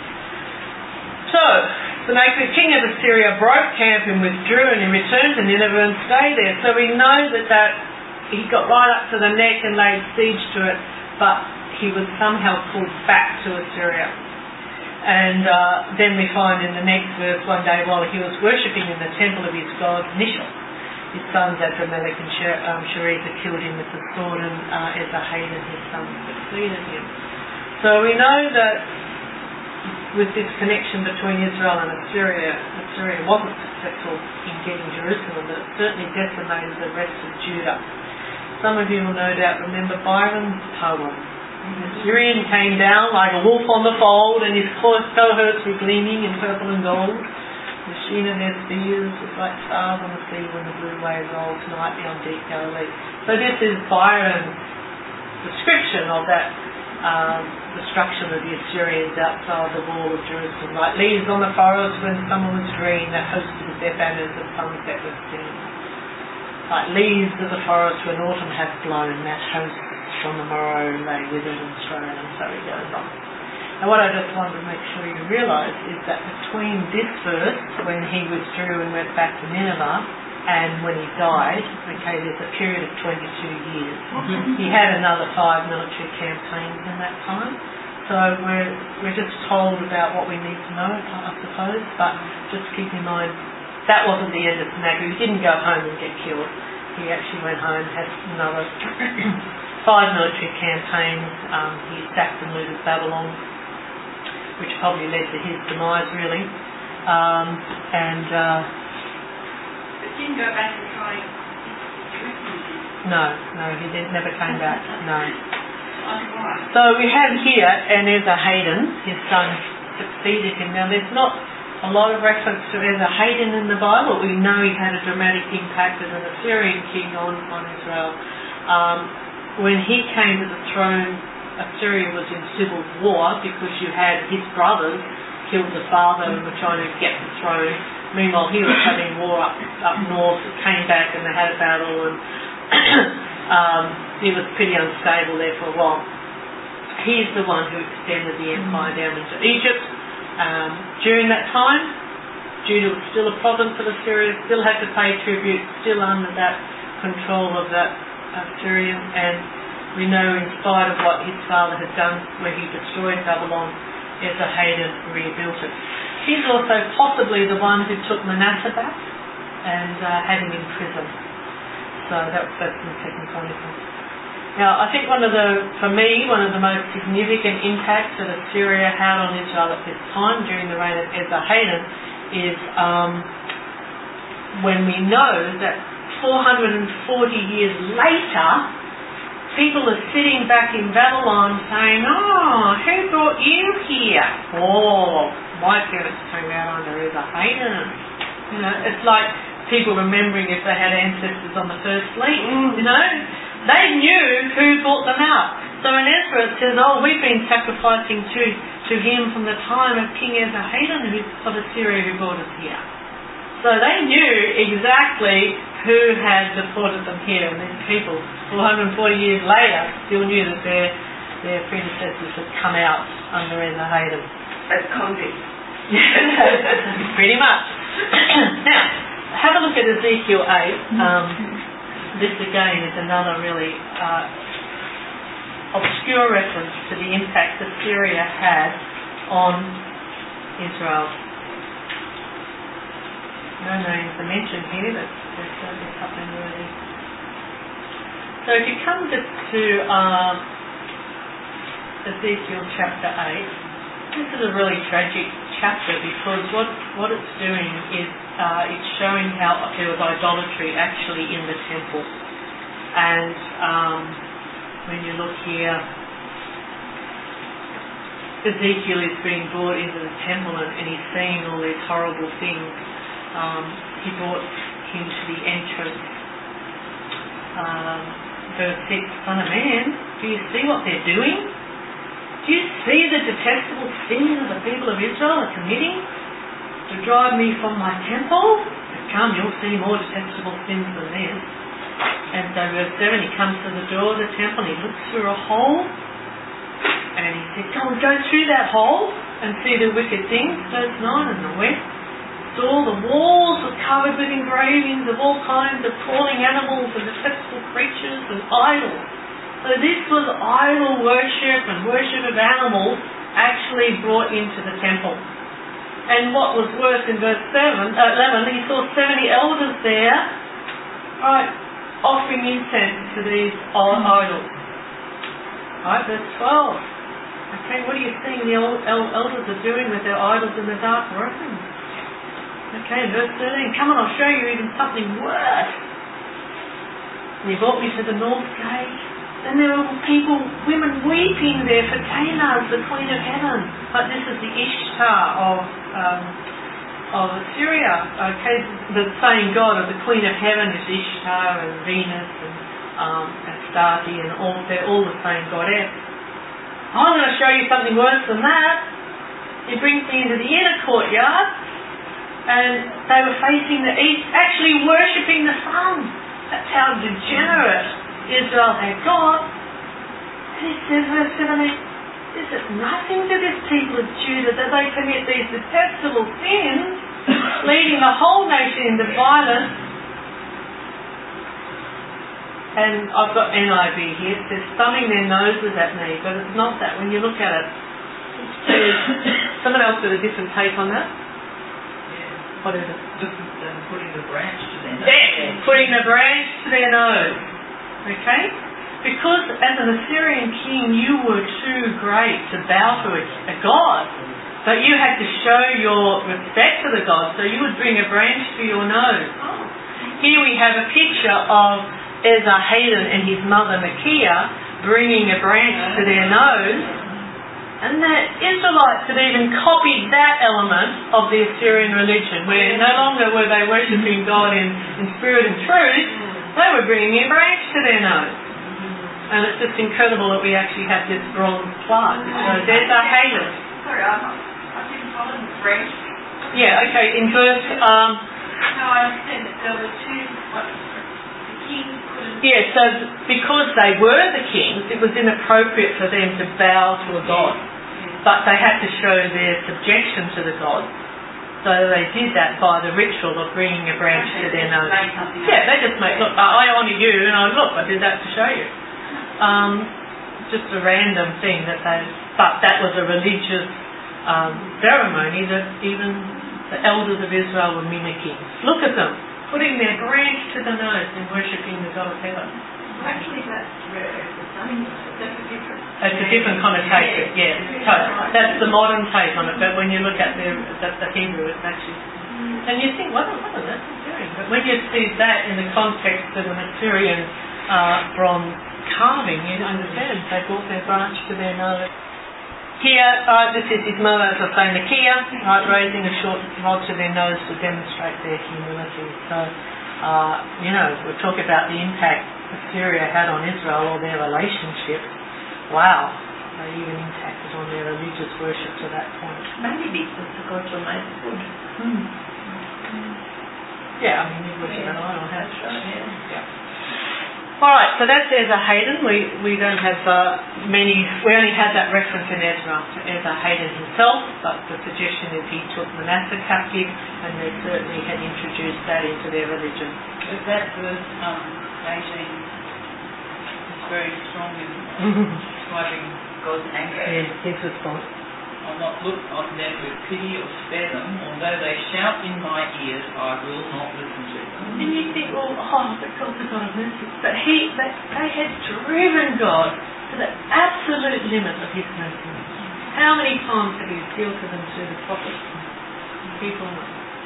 S1: So, Sennacherib, king of Assyria, broke camp and withdrew, and he returned to Nineveh and stayed there. So we know that he got right up to the neck and laid siege to it, but he was somehow pulled back to Assyria. And then we find in the next verse, one day while he was worshipping in the temple of his god Nishal, his sons Adrammelech and Sharezer killed him with the sword, and Esarhaddon his son succeeded him. So we know that with this connection between Israel and Assyria wasn't successful in getting Jerusalem, but it certainly decimated the rest of Judah. Some of you will no doubt remember Byron's poem. The Assyrian came down like a wolf on the fold, and his cohorts were gleaming in purple and gold. The sheen of their spears was like stars on the sea when the blue waves rolled tonight beyond deep Galilee. So this is Byron's description of that destruction of the Assyrians outside the wall of Jerusalem, like leaves on the forest when summer was green, that hosted with their banners at sunset was seen. Like leaves of the forest when autumn hath blown, that host from the morrow lay withered and strown, and so he goes on. Now what I just wanted to make sure you realise is that between this verse, when he withdrew and went back to Nineveh, and when he died, okay, there's a period of 22 years. He had another 5 military campaigns in that time. So we're just told about what we need to know, I suppose, but just keep in mind, that wasn't the end of Sennacherib. He didn't go home and get killed. He actually went home, had another 5 military campaigns. He sacked and looted Babylon, which probably led to his demise, really.
S5: Didn't go back and try
S1: No, he never came back. No.
S5: why.
S1: So we have here Esarhaddon, his son succeeded him. Now there's not a lot of reference to Esarhaddon in the Bible. We know he had a dramatic impact as an Assyrian king on Israel. When he came to the throne, Assyria was in civil war because you had his brothers killed the father and were trying to get the throne. Meanwhile, he was having war up north, came back and they had a battle, and he was pretty unstable there for a while. He's the one who extended the empire down into Egypt. During that time, Judah was still a province of Assyria, still had to pay tribute, still under that control of that Assyrian, and we know in spite of what his father had done, where he destroyed Babylon, Esarhaddon rebuilt it. He's also possibly the one who took Manasseh back and had him in prison. So that's in 2 Chronicles. Now, I think one of the most significant impacts that Assyria had on Israel at this time during the reign of Esarhaddon is when we know that 440 years later, people are sitting back in Babylon saying, "Oh, who brought you here?" "Oh, my parents came out under Esarhaddon." You know, it's like people remembering if they had ancestors on the first fleet. You know, they knew who brought them out. So in Ezra it says, "Oh, we've been sacrificing to him from the time of King Esarhaddon of Assyria who brought us here." So they knew exactly who had deported them here, and these people, 440 years later, still knew that their predecessors had come out under Esarhaddon.
S5: As convicts.
S1: Pretty much. Now, have a look at Ezekiel 8. This again is another really obscure reference to the impact Assyria had on Israel. No names are mentioned here, but there's certainly something worthy. So if you come to Ezekiel chapter 8, this is a really tragic chapter because what it's doing is it's showing how there was idolatry actually in the temple. And when you look here, Ezekiel is being brought into the temple and he's seeing all these horrible things. He brought him to the entrance. Verse 6, "Son of man, do you see what they're doing? Do you see the detestable sins that the people of Israel are committing to drive me from my temple? Come, you'll see more detestable sins than this." And so verse 7, he comes to the door of the temple and he looks through a hole and he said, "Go through that hole and see the wicked things." Verse 9, "And the west saw the walls were covered with engravings of all kinds of crawling animals and detestable creatures and idols." So this was idol worship and worship of animals actually brought into the temple. And what was worse, in verse 11, he saw 70 elders there, right, offering incense to these idols. Right, verse 12. Okay, what are you seeing the elders are doing with their idols in the dark room? Okay, verse 13. "Come on, I'll show you even something worse. And he brought me to the north gate. And there were women weeping there for Tammuz, the queen of heaven." But this is the Ishtar of Assyria. Okay, the same god of the queen of heaven is Ishtar and Venus and Astarte, and they're all the same goddess. "I'm going to show you something worse than that." He brings me into the inner courtyard, and they were facing the east, actually worshipping the sun. That's how degenerate Israel had got. And it says, verse 17, "This is nothing to this people of Judah that they commit these detestable sins, leading the whole nation into violence and I've got NIV here, it says thumbing their noses at me, but it's not that. When you look at it, someone else got a different take on that?
S2: Yeah.
S1: What is it?
S2: Putting the branch to their nose.
S1: Yeah, putting the branch to their nose. Okay? Because as an Assyrian king, you were too great to bow to a god. So you had to show your respect to the god, so you would bring a branch to your nose. Here we have a picture of Esarhaddon and his mother Micaiah bringing a branch to their nose, and the Israelites had even copied that element of the Assyrian religion, where no longer were they worshipping God in spirit and truth, they were bringing a branch to their nose. And it's just incredible that we actually have this bronze plaque. So there's Esarhaddon.
S5: Sorry, I didn't follow the branch.
S1: Yeah, okay, in verse...
S5: No, I understand that there were two, the king couldn't...
S1: Yeah, so because they were the kings, it was inappropriate for them to bow to a god. But they had to show their subjection to the god. So they did that by the ritual of bringing a branch to their nose. Yeah, they just make, look, I honour you, and I did that to show you. Just a random thing that they... But that was a religious ceremony that even the elders of Israel were mimicking. Look at them, putting their branch to the nose and worshipping the God of heaven.
S5: Actually, that's
S1: It's a different connotation, yeah. So that's the modern take on it, but when you look at the Hebrew, it's actually... And you think, what is that Assyrian? But when you see that in the context of an Assyrian bronze carving, you understand they brought their branch to their nose. Here, this is his mother, as I say, Micaiah, raising a short rod to their nose to demonstrate their humility. So, we're talking about the impact Assyria had on Israel or their relationship. Wow, they even impacted on their religious worship to that point.
S2: Maybe because the gods were made of wood.
S1: Yeah, I mean, you worship an idol, that's right.
S2: Yeah.
S1: Alright, so that's Esarhaddon. We don't have many, we only had that reference in Ezra to Esarhaddon himself, but the suggestion is he took Manasseh captive, and they certainly had introduced that into their religion.
S2: But that verse 18 is very strong in describing God's anger.
S1: Yeah, his response.
S2: I'll not look on them with pity or spare them, although they shout in my ears, I will not listen to them.
S1: And you think, but God's a God of mercy. But they had driven God to the absolute limit of his mercy. How many times have he appealed to them through the prophets? People know.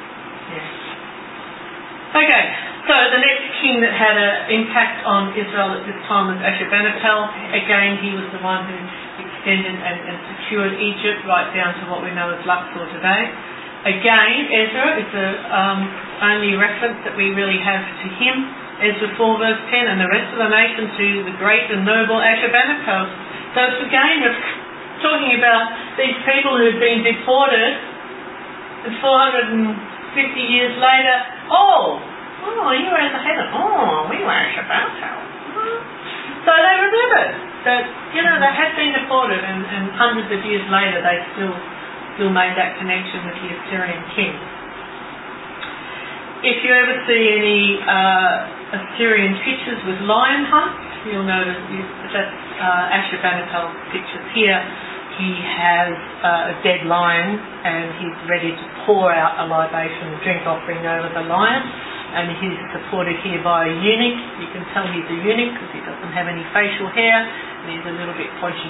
S1: Yeah. Okay, so the next king that had an impact on Israel at this time was Ashurbanipal. Again, he was the one who extended and secured Egypt right down to what we know as Luxor today. Again, Ezra is the only reference that we really have to him. Ezra 4 verse 10, and the rest of the nation to the great and noble Ashurbanipal. So it's again talking about these people who had been deported, and 450 years later, you were Esarhaddon. We were Ashurbanipal. So they remembered that, they had been deported, and hundreds of years later they still made that connection with the Assyrian king. If you ever see any Assyrian pictures with lion hunts, you'll notice that's Ashurbanipal's pictures here. He has a dead lion, and he's ready to pour out a libation, a drink offering over the lion. And he's supported here by a eunuch. You can tell he's a eunuch because he doesn't have any facial hair, and he's a little bit pointy.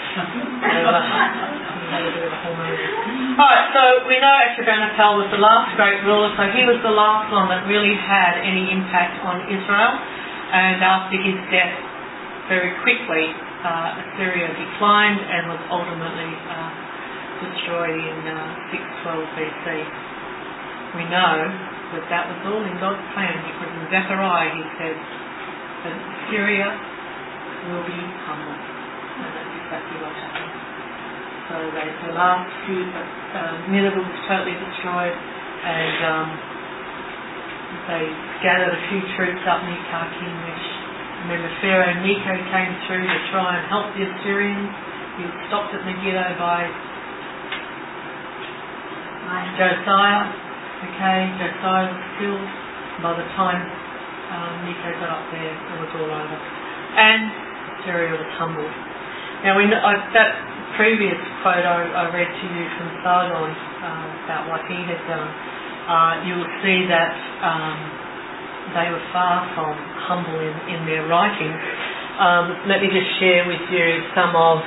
S1: Alright, so we know Ashurbanipal was the last great ruler, so he was the last one that really had any impact on Israel. And after his death, very quickly, Assyria declined and was ultimately destroyed in 612 BC. We know that was all in God's plan, because in Zechariah he said that Syria will be humbled, and that's exactly what happened. So the last few, Nineveh was totally destroyed, and they gathered a few troops up near Karkin, which, remember, Pharaoh Necho came through to try and help the Assyrians. He was stopped at Megiddo by Josiah. Josiah was killed. By the time Necho got up there and was all over. And Assyria was humbled. Now, that previous quote I read to you from Sargon about what he had done, you will see that they were far from humble in their writings. Let me just share with you some of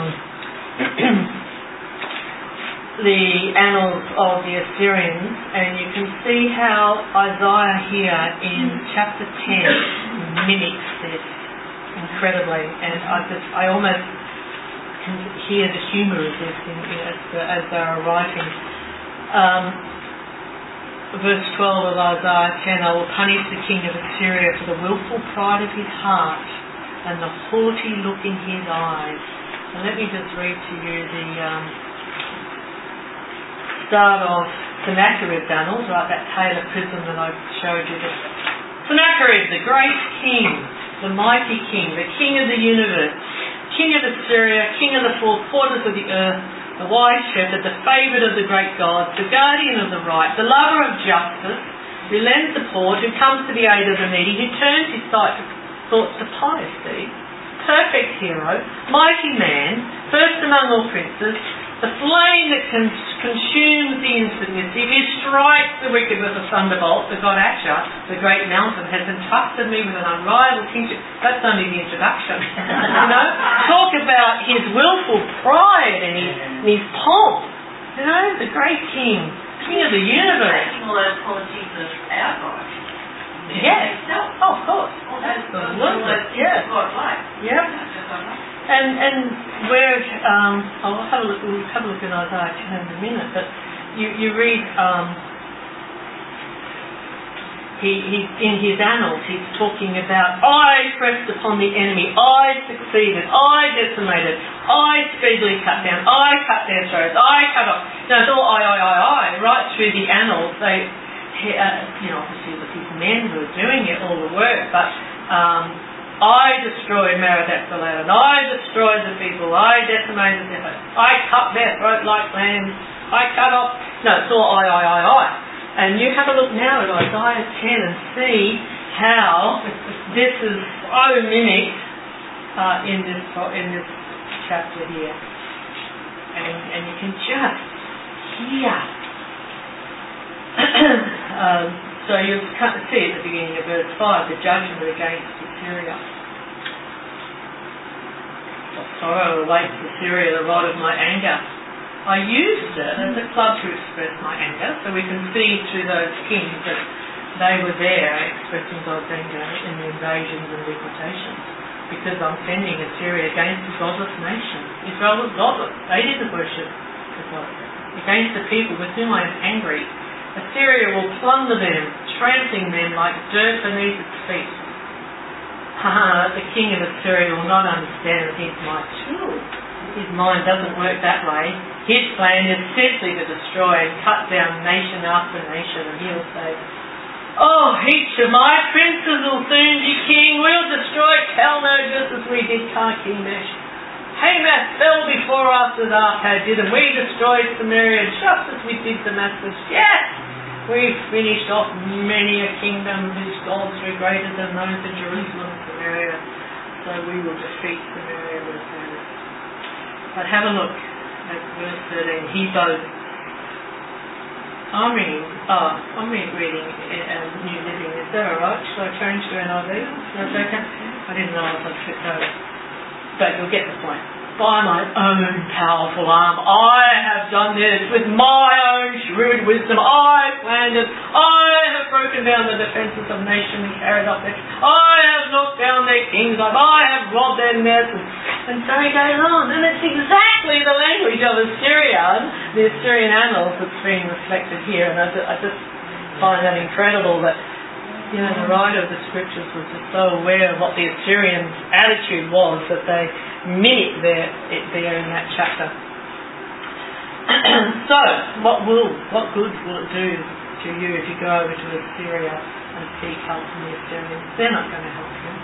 S1: the annals of the Assyrians, and you can see how Isaiah here in chapter 10 mimics this incredibly, and I almost can hear the humour of this as they are writing. Verse 12 of Isaiah 10, I will punish the king of Assyria for the willful pride of his heart and the haughty look in his eyes. And let me just read to you the start of Sennacherib's annals, right, that tale of prison that I showed you. Sennacherib, the great king, the mighty king, the king of the universe, king of Assyria, king of the four quarters of the earth, the wise shepherd, the favourite of the great gods, the guardian of the right, the lover of justice, who lends support, who comes to the aid of the needy, who turns his thoughts to pious deeds, perfect hero, mighty man, first among all princes, the flame that consumes the insubmissive, who strikes the wicked with a thunderbolt, the god Asher, the great mountain, has entrusted me with an unrivaled kingship. That's only the introduction. Talk about his willful pride and his pomp. The great king of the universe.
S2: Taking all those qualities of our God.
S1: Yes. Oh, of course.
S2: Absolutely.
S1: Yeah.
S2: God-like.
S1: Yeah. And where I'll have a look. We'll have a look at Isaiah 10 in a minute. But you read he in his annals he's talking about, I pressed upon the enemy, I succeeded, I decimated, I speedily cut down, I cut their throats, I cut off. It's all I right through the annals. They obviously it was his men who were doing it, all the work, but I destroyed Merodach-Baladan, I destroyed the people, I decimated them, I cut their throat like lambs, I cut off. No, it's all I. And you have a look now at Isaiah 10 and see how this is so mimicked in this chapter here. And you can just hear. So you can see at the beginning of verse 5, the judgment against Assyria. What sorrow awaits Assyria, the rod of my anger. I used it as a club to express my anger, so we can see through those kings that they were there expressing God's anger in the invasions and deportations, because I'm sending Assyria against the godless nation. Israel was godless. They didn't worship the God. Against the people with whom I am angry, Assyria will plunder them, trampling them like dirt beneath its feet. The king of Assyria will not understand that he's my tool. His mind doesn't work that way. His plan is simply to destroy and cut down nation after nation, and he'll say, oh, each of my princes will soon be king. We'll destroy Calno just as we did Carchemish. Hamath fell before us as Arpad did, and we destroyed Samaria just as we did Damascus. Yes! We've finished off many a kingdom whose gods were greater than those in Jerusalem and Samaria. So we will defeat Samaria with a sword. But have a look at verse 13. He boasts. I'm reading New Living. Is that alright? Should I change to NIV? That's okay? I didn't know I was on trick over. But you'll get the point. By my own powerful arm, I have done this with my own shrewd wisdom. I planned it. I have broken down the defences of nations and carried off their. I have knocked down their kings. I have robbed their nests. And so he goes on. And it's exactly the language of Assyria, the Assyrian annals that's being reflected here. And I just find that incredible that the writer of the scriptures was just so aware of what the Assyrians' attitude was that they mimicked it there in that chapter. So, what good will it do to you if you go over to Assyria and seek help from the Assyrians? They're not going to help you.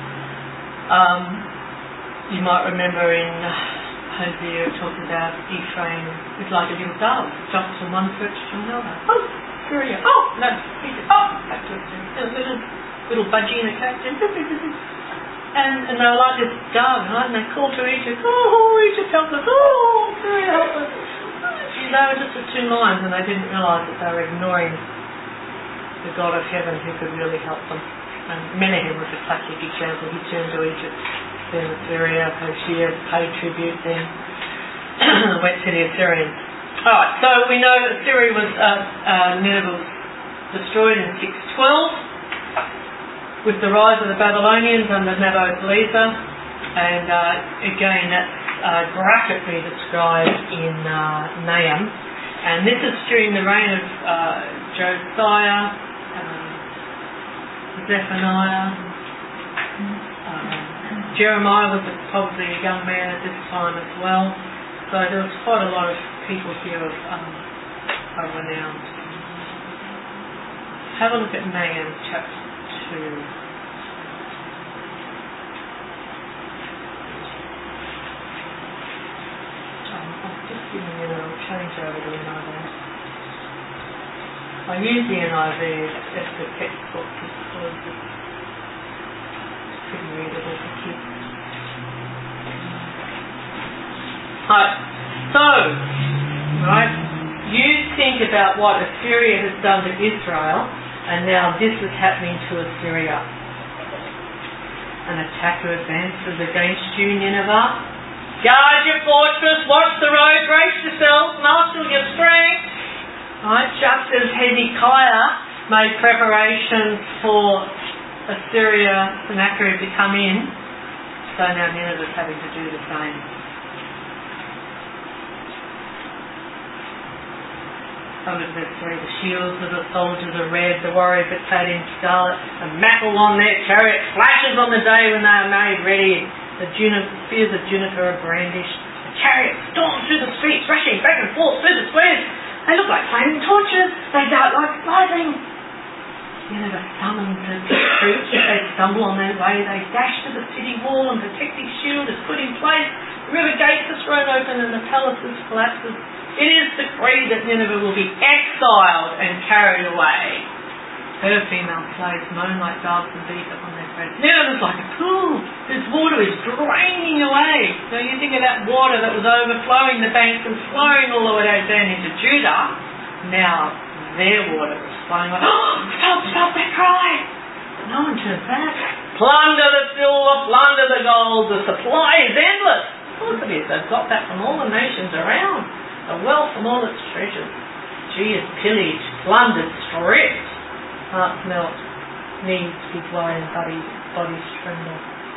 S1: You might remember in Hosea talking about Ephraim is like a little dove, jumps from one perch to another. Oh, Assyria. Oh, no. Oh, back to Assyria. A little little budgie in a cage. And they were like this dove, right? And they called to Egypt, oh, Egypt help us, oh, Syria help us. They were just the two lines, and they didn't realise that they were ignoring the God of heaven who could really help them. And Menahem was a classic example. He turned to Egypt, then Assyria, Persia, paid tribute, then went to the Assyrians. Alright, so we know that Assyria was, Nineveh was destroyed in 612 with the rise of the Babylonians under Nabonidus, and again that's graphically described in Nahum, and this is during the reign of Josiah, Zephaniah, Jeremiah was probably a young man at this time as well, so there was quite a lot of people here of renown. Have a look at Nahum chapter 2. I'll just give you I'll change over to NIV. I use the NIV as the textbook because it's pretty readable for kids. Right, you think about what Assyria has done to Israel, and now this is happening to Assyria. An attacker advances against you, Nineveh. Guard your fortress, watch the road, brace yourselves, marshal your strength. Right, just as Hezekiah made preparations for Assyria, Sennacherib to come in, so now Nineveh's having to do the same. Some of the shields of the soldiers are red, the warriors are clad in scarlet, the metal on their chariot flashes on the day when they are made ready. The spears of juniper are brandished. The chariots storm through the streets, rushing back and forth through the squares. They look like flaming torches. They dart like lightning. Nineveh summons the troops. They stumble on their way. They dash to the city wall, and protective shield is put in place. The river gates are thrown open, and the palaces collapses. It is decreed that Nineveh will be exiled and carried away. Her female slaves moan like doves and beat upon their throats. Nineveh's like a pool whose water is draining away. So you think of that water that was overflowing the banks and flowing all the way down into Judah. Now their water is flowing like, oh, stop that cry. No one turns back. Plunder the silver, plunder the gold. The supply is endless. Of course it is. They've got that from all the nations around. The wealth from all its treasures. She is pillaged, plundered, stripped. Hearts melt, knees give way, and bodies tremble.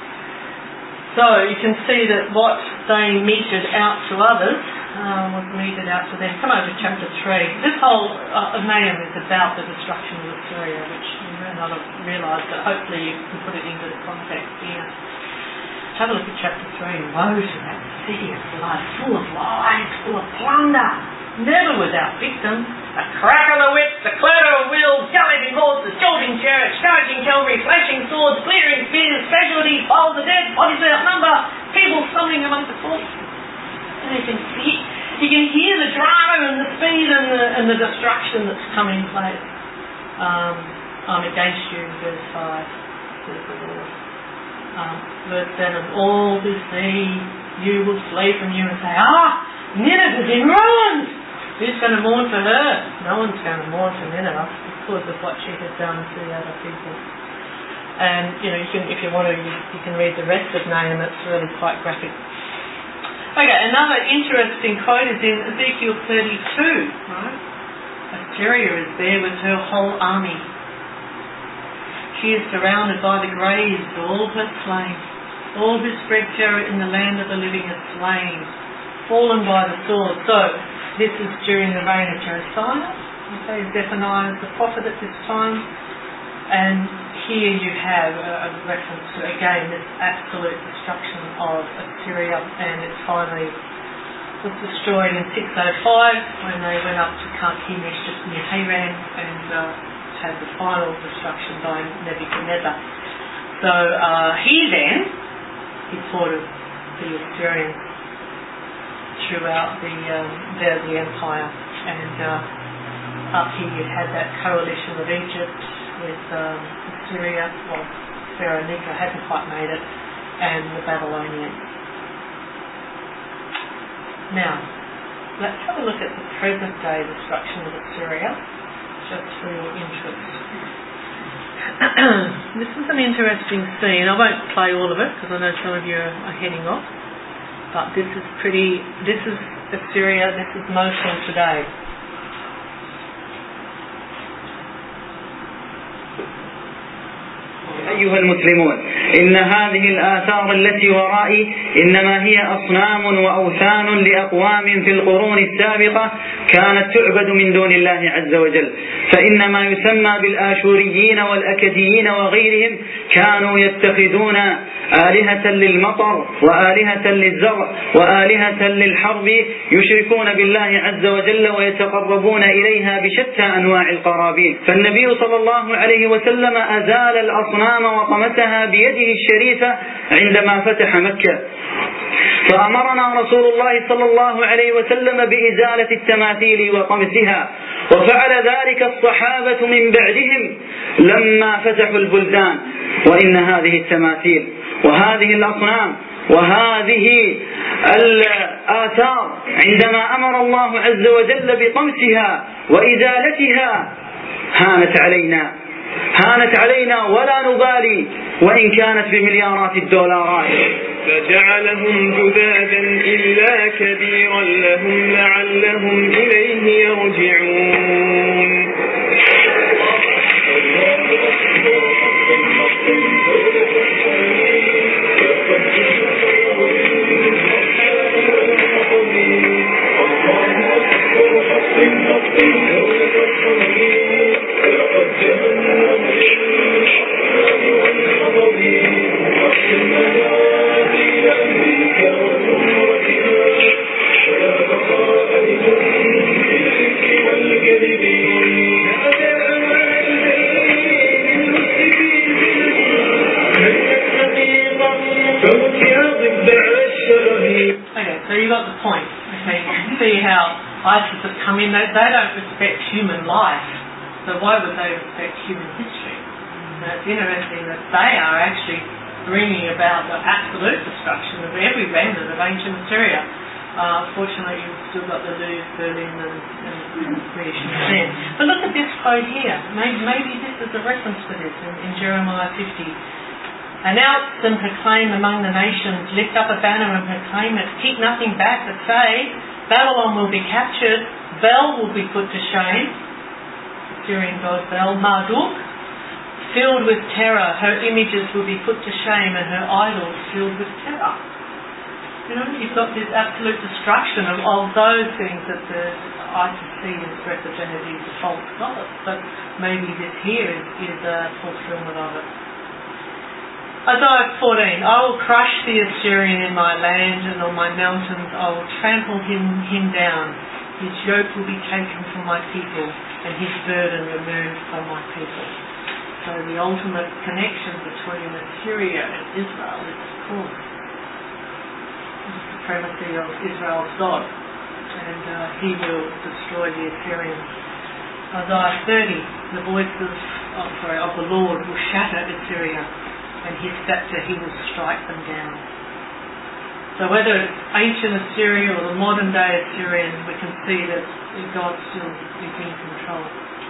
S1: So you can see that what they meted out to others was meted out to them. Come over to chapter 3. This whole Nahum is about the destruction of Assyria, which you may not have realised, but hopefully you can put it into the context here. Have a look at chapter 3. Woe to that city of blood, full of lies, full of plunder, never without victim. A crack of the whip, the clatter of wheels, galloping horses, jolting chariots, charging cavalry, flashing swords, glaring spears, casualties, piles of dead, bodies without number, people stumbling among the corpses. And you can hear the drama and the speed and the destruction that's coming place. I'm against you, verse 5, says the Lord. Verse 7, all who see you will flee from you and say, Nineveh's in ruins! Who's going to mourn for her? No one's going to mourn for Nineveh because of what she has done to the other people. And, you can, if you want to, you can read the rest of Nahum. It's really quite graphic. Okay, another interesting quote is in Ezekiel 32. Right? Assyria is there with her whole army. She is surrounded by the graves of all her slain. All who spread terror in the land of the living are slain, fallen by the sword. So, this is during the reign of Josiah. Okay, Zephaniah is the prophet at this time. And here you have a reference to, again, this absolute destruction of Assyria, and it finally was destroyed in 605 when they went up to Carchemish just near Haran and had the final destruction by Nebuchadnezzar. So he fought the Assyrians throughout the empire, and up here you had that coalition of Egypt with Assyria, well, Pharaoh Necho hasn't quite made it, and the Babylonians. Now, let's have a look at the present day destruction of Assyria, just for your interest. This is an interesting scene. I won't play all of it because I know some of you are heading off, but this is Assyria, this is Mosul today.
S6: أيها المسلمون إن هذه الآثار التي ورائي إنما هي أصنام وأوثان لأقوام في القرون السابقة كانت تعبد من دون الله عز وجل، فإن ما يسمى بالآشوريين والأكديين وغيرهم كانوا يتخذون آلهة للمطر وآلهة للزرع وآلهة للحرب يشركون بالله عز وجل ويتقربون إليها بشتى أنواع القرابين. فالنبي صلى الله عليه وسلم أزال الأصنام وطمسها بيده الشريفة عندما فتح مكة، فأمرنا رسول الله صلى الله عليه وسلم بإزالة التماثيل وطمسها، وفعل ذلك الصحابة من بعدهم لما فتحوا البلدان. وإن هذه التماثيل وهذه الأصنام وهذه الآثار عندما أمر الله عز وجل بطمسها وإزالتها هانت علينا ولا نبالي وإن كانت بمليارات الدولارات.
S7: فجعلهم جذاذا إلا كبيرا لهم لعلهم إليه يرجعون.
S1: So you got the point. Okay, you can see how ISIS have come in. They don't respect human life, so why would they respect human history? Now, it's interesting that they are actually bringing about the absolute destruction of every remnant of ancient Assyria. Fortunately, you've still got the Louvre, Berlin, and British Museum. But look at this quote here. Maybe this is a reference to this in Jeremiah 50. Announce and proclaim among the nations, lift up a banner and proclaim it, keep nothing back, but say, Babylon will be captured, Bel will be put to shame, Assyrian god Bel, Marduk, filled with terror, her images will be put to shame and her idols filled with terror. You know, you've got this absolute destruction of those things that the ISIS see as representatives of false gods, but maybe this here is a fulfillment of it. Isaiah 14, I will crush the Assyrian in my land and on my mountains I will trample him down. His yoke will be taken from my people and his burden removed from my people. So the ultimate connection between Assyria and Israel is, of course, the supremacy of Israel's God, and he will destroy the Assyrians. Isaiah 30, the voice of the Lord will shatter Assyria, and his scepter he will strike them down. So whether it's ancient Assyria or the modern day Assyrians, we can see that God still is in control.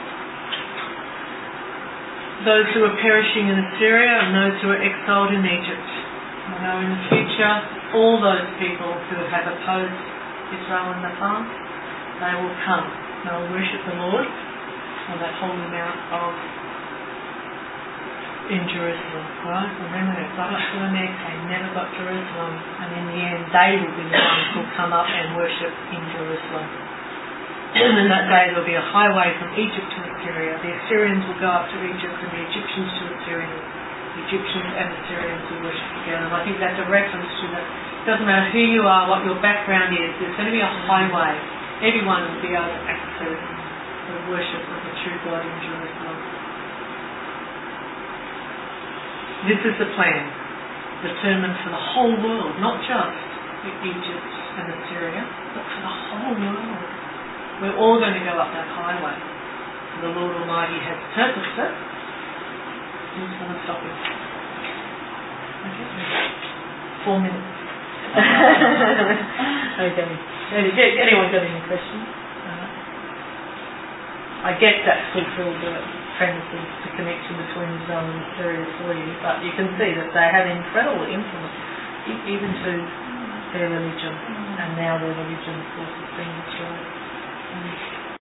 S1: Those who are perishing in Assyria and those who are exiled in Egypt. I know in the future, all those people who have opposed Israel in the past, they will come. They will worship the Lord on that holy mount in Jerusalem, right? Remember, they got up to the neck, they never got Jerusalem, and in the end they will be the ones who will come up and worship in Jerusalem. And in that day there will be a highway from Egypt to Assyria. The Assyrians will go up to Egypt and the Egyptians to Assyria. The Egyptians and Assyrians will worship together. And I think that's a reference to that. It doesn't matter who you are, what your background is, there's going to be a highway. Everyone will be able to access the worship of the true God in Jerusalem. This is the plan, determined for the whole world, not just Egypt and Assyria, but for the whole world. We're all going to go up that highway. The Lord Almighty has purposed it, just want to stop it. Okay. 4 minutes. Okay. Anyone got any questions? I get that fulfilled the premises, the connection between Islam and Syria for you, but you can see that they had incredible influence even to their religion, and now their religion, of course, is being destroyed.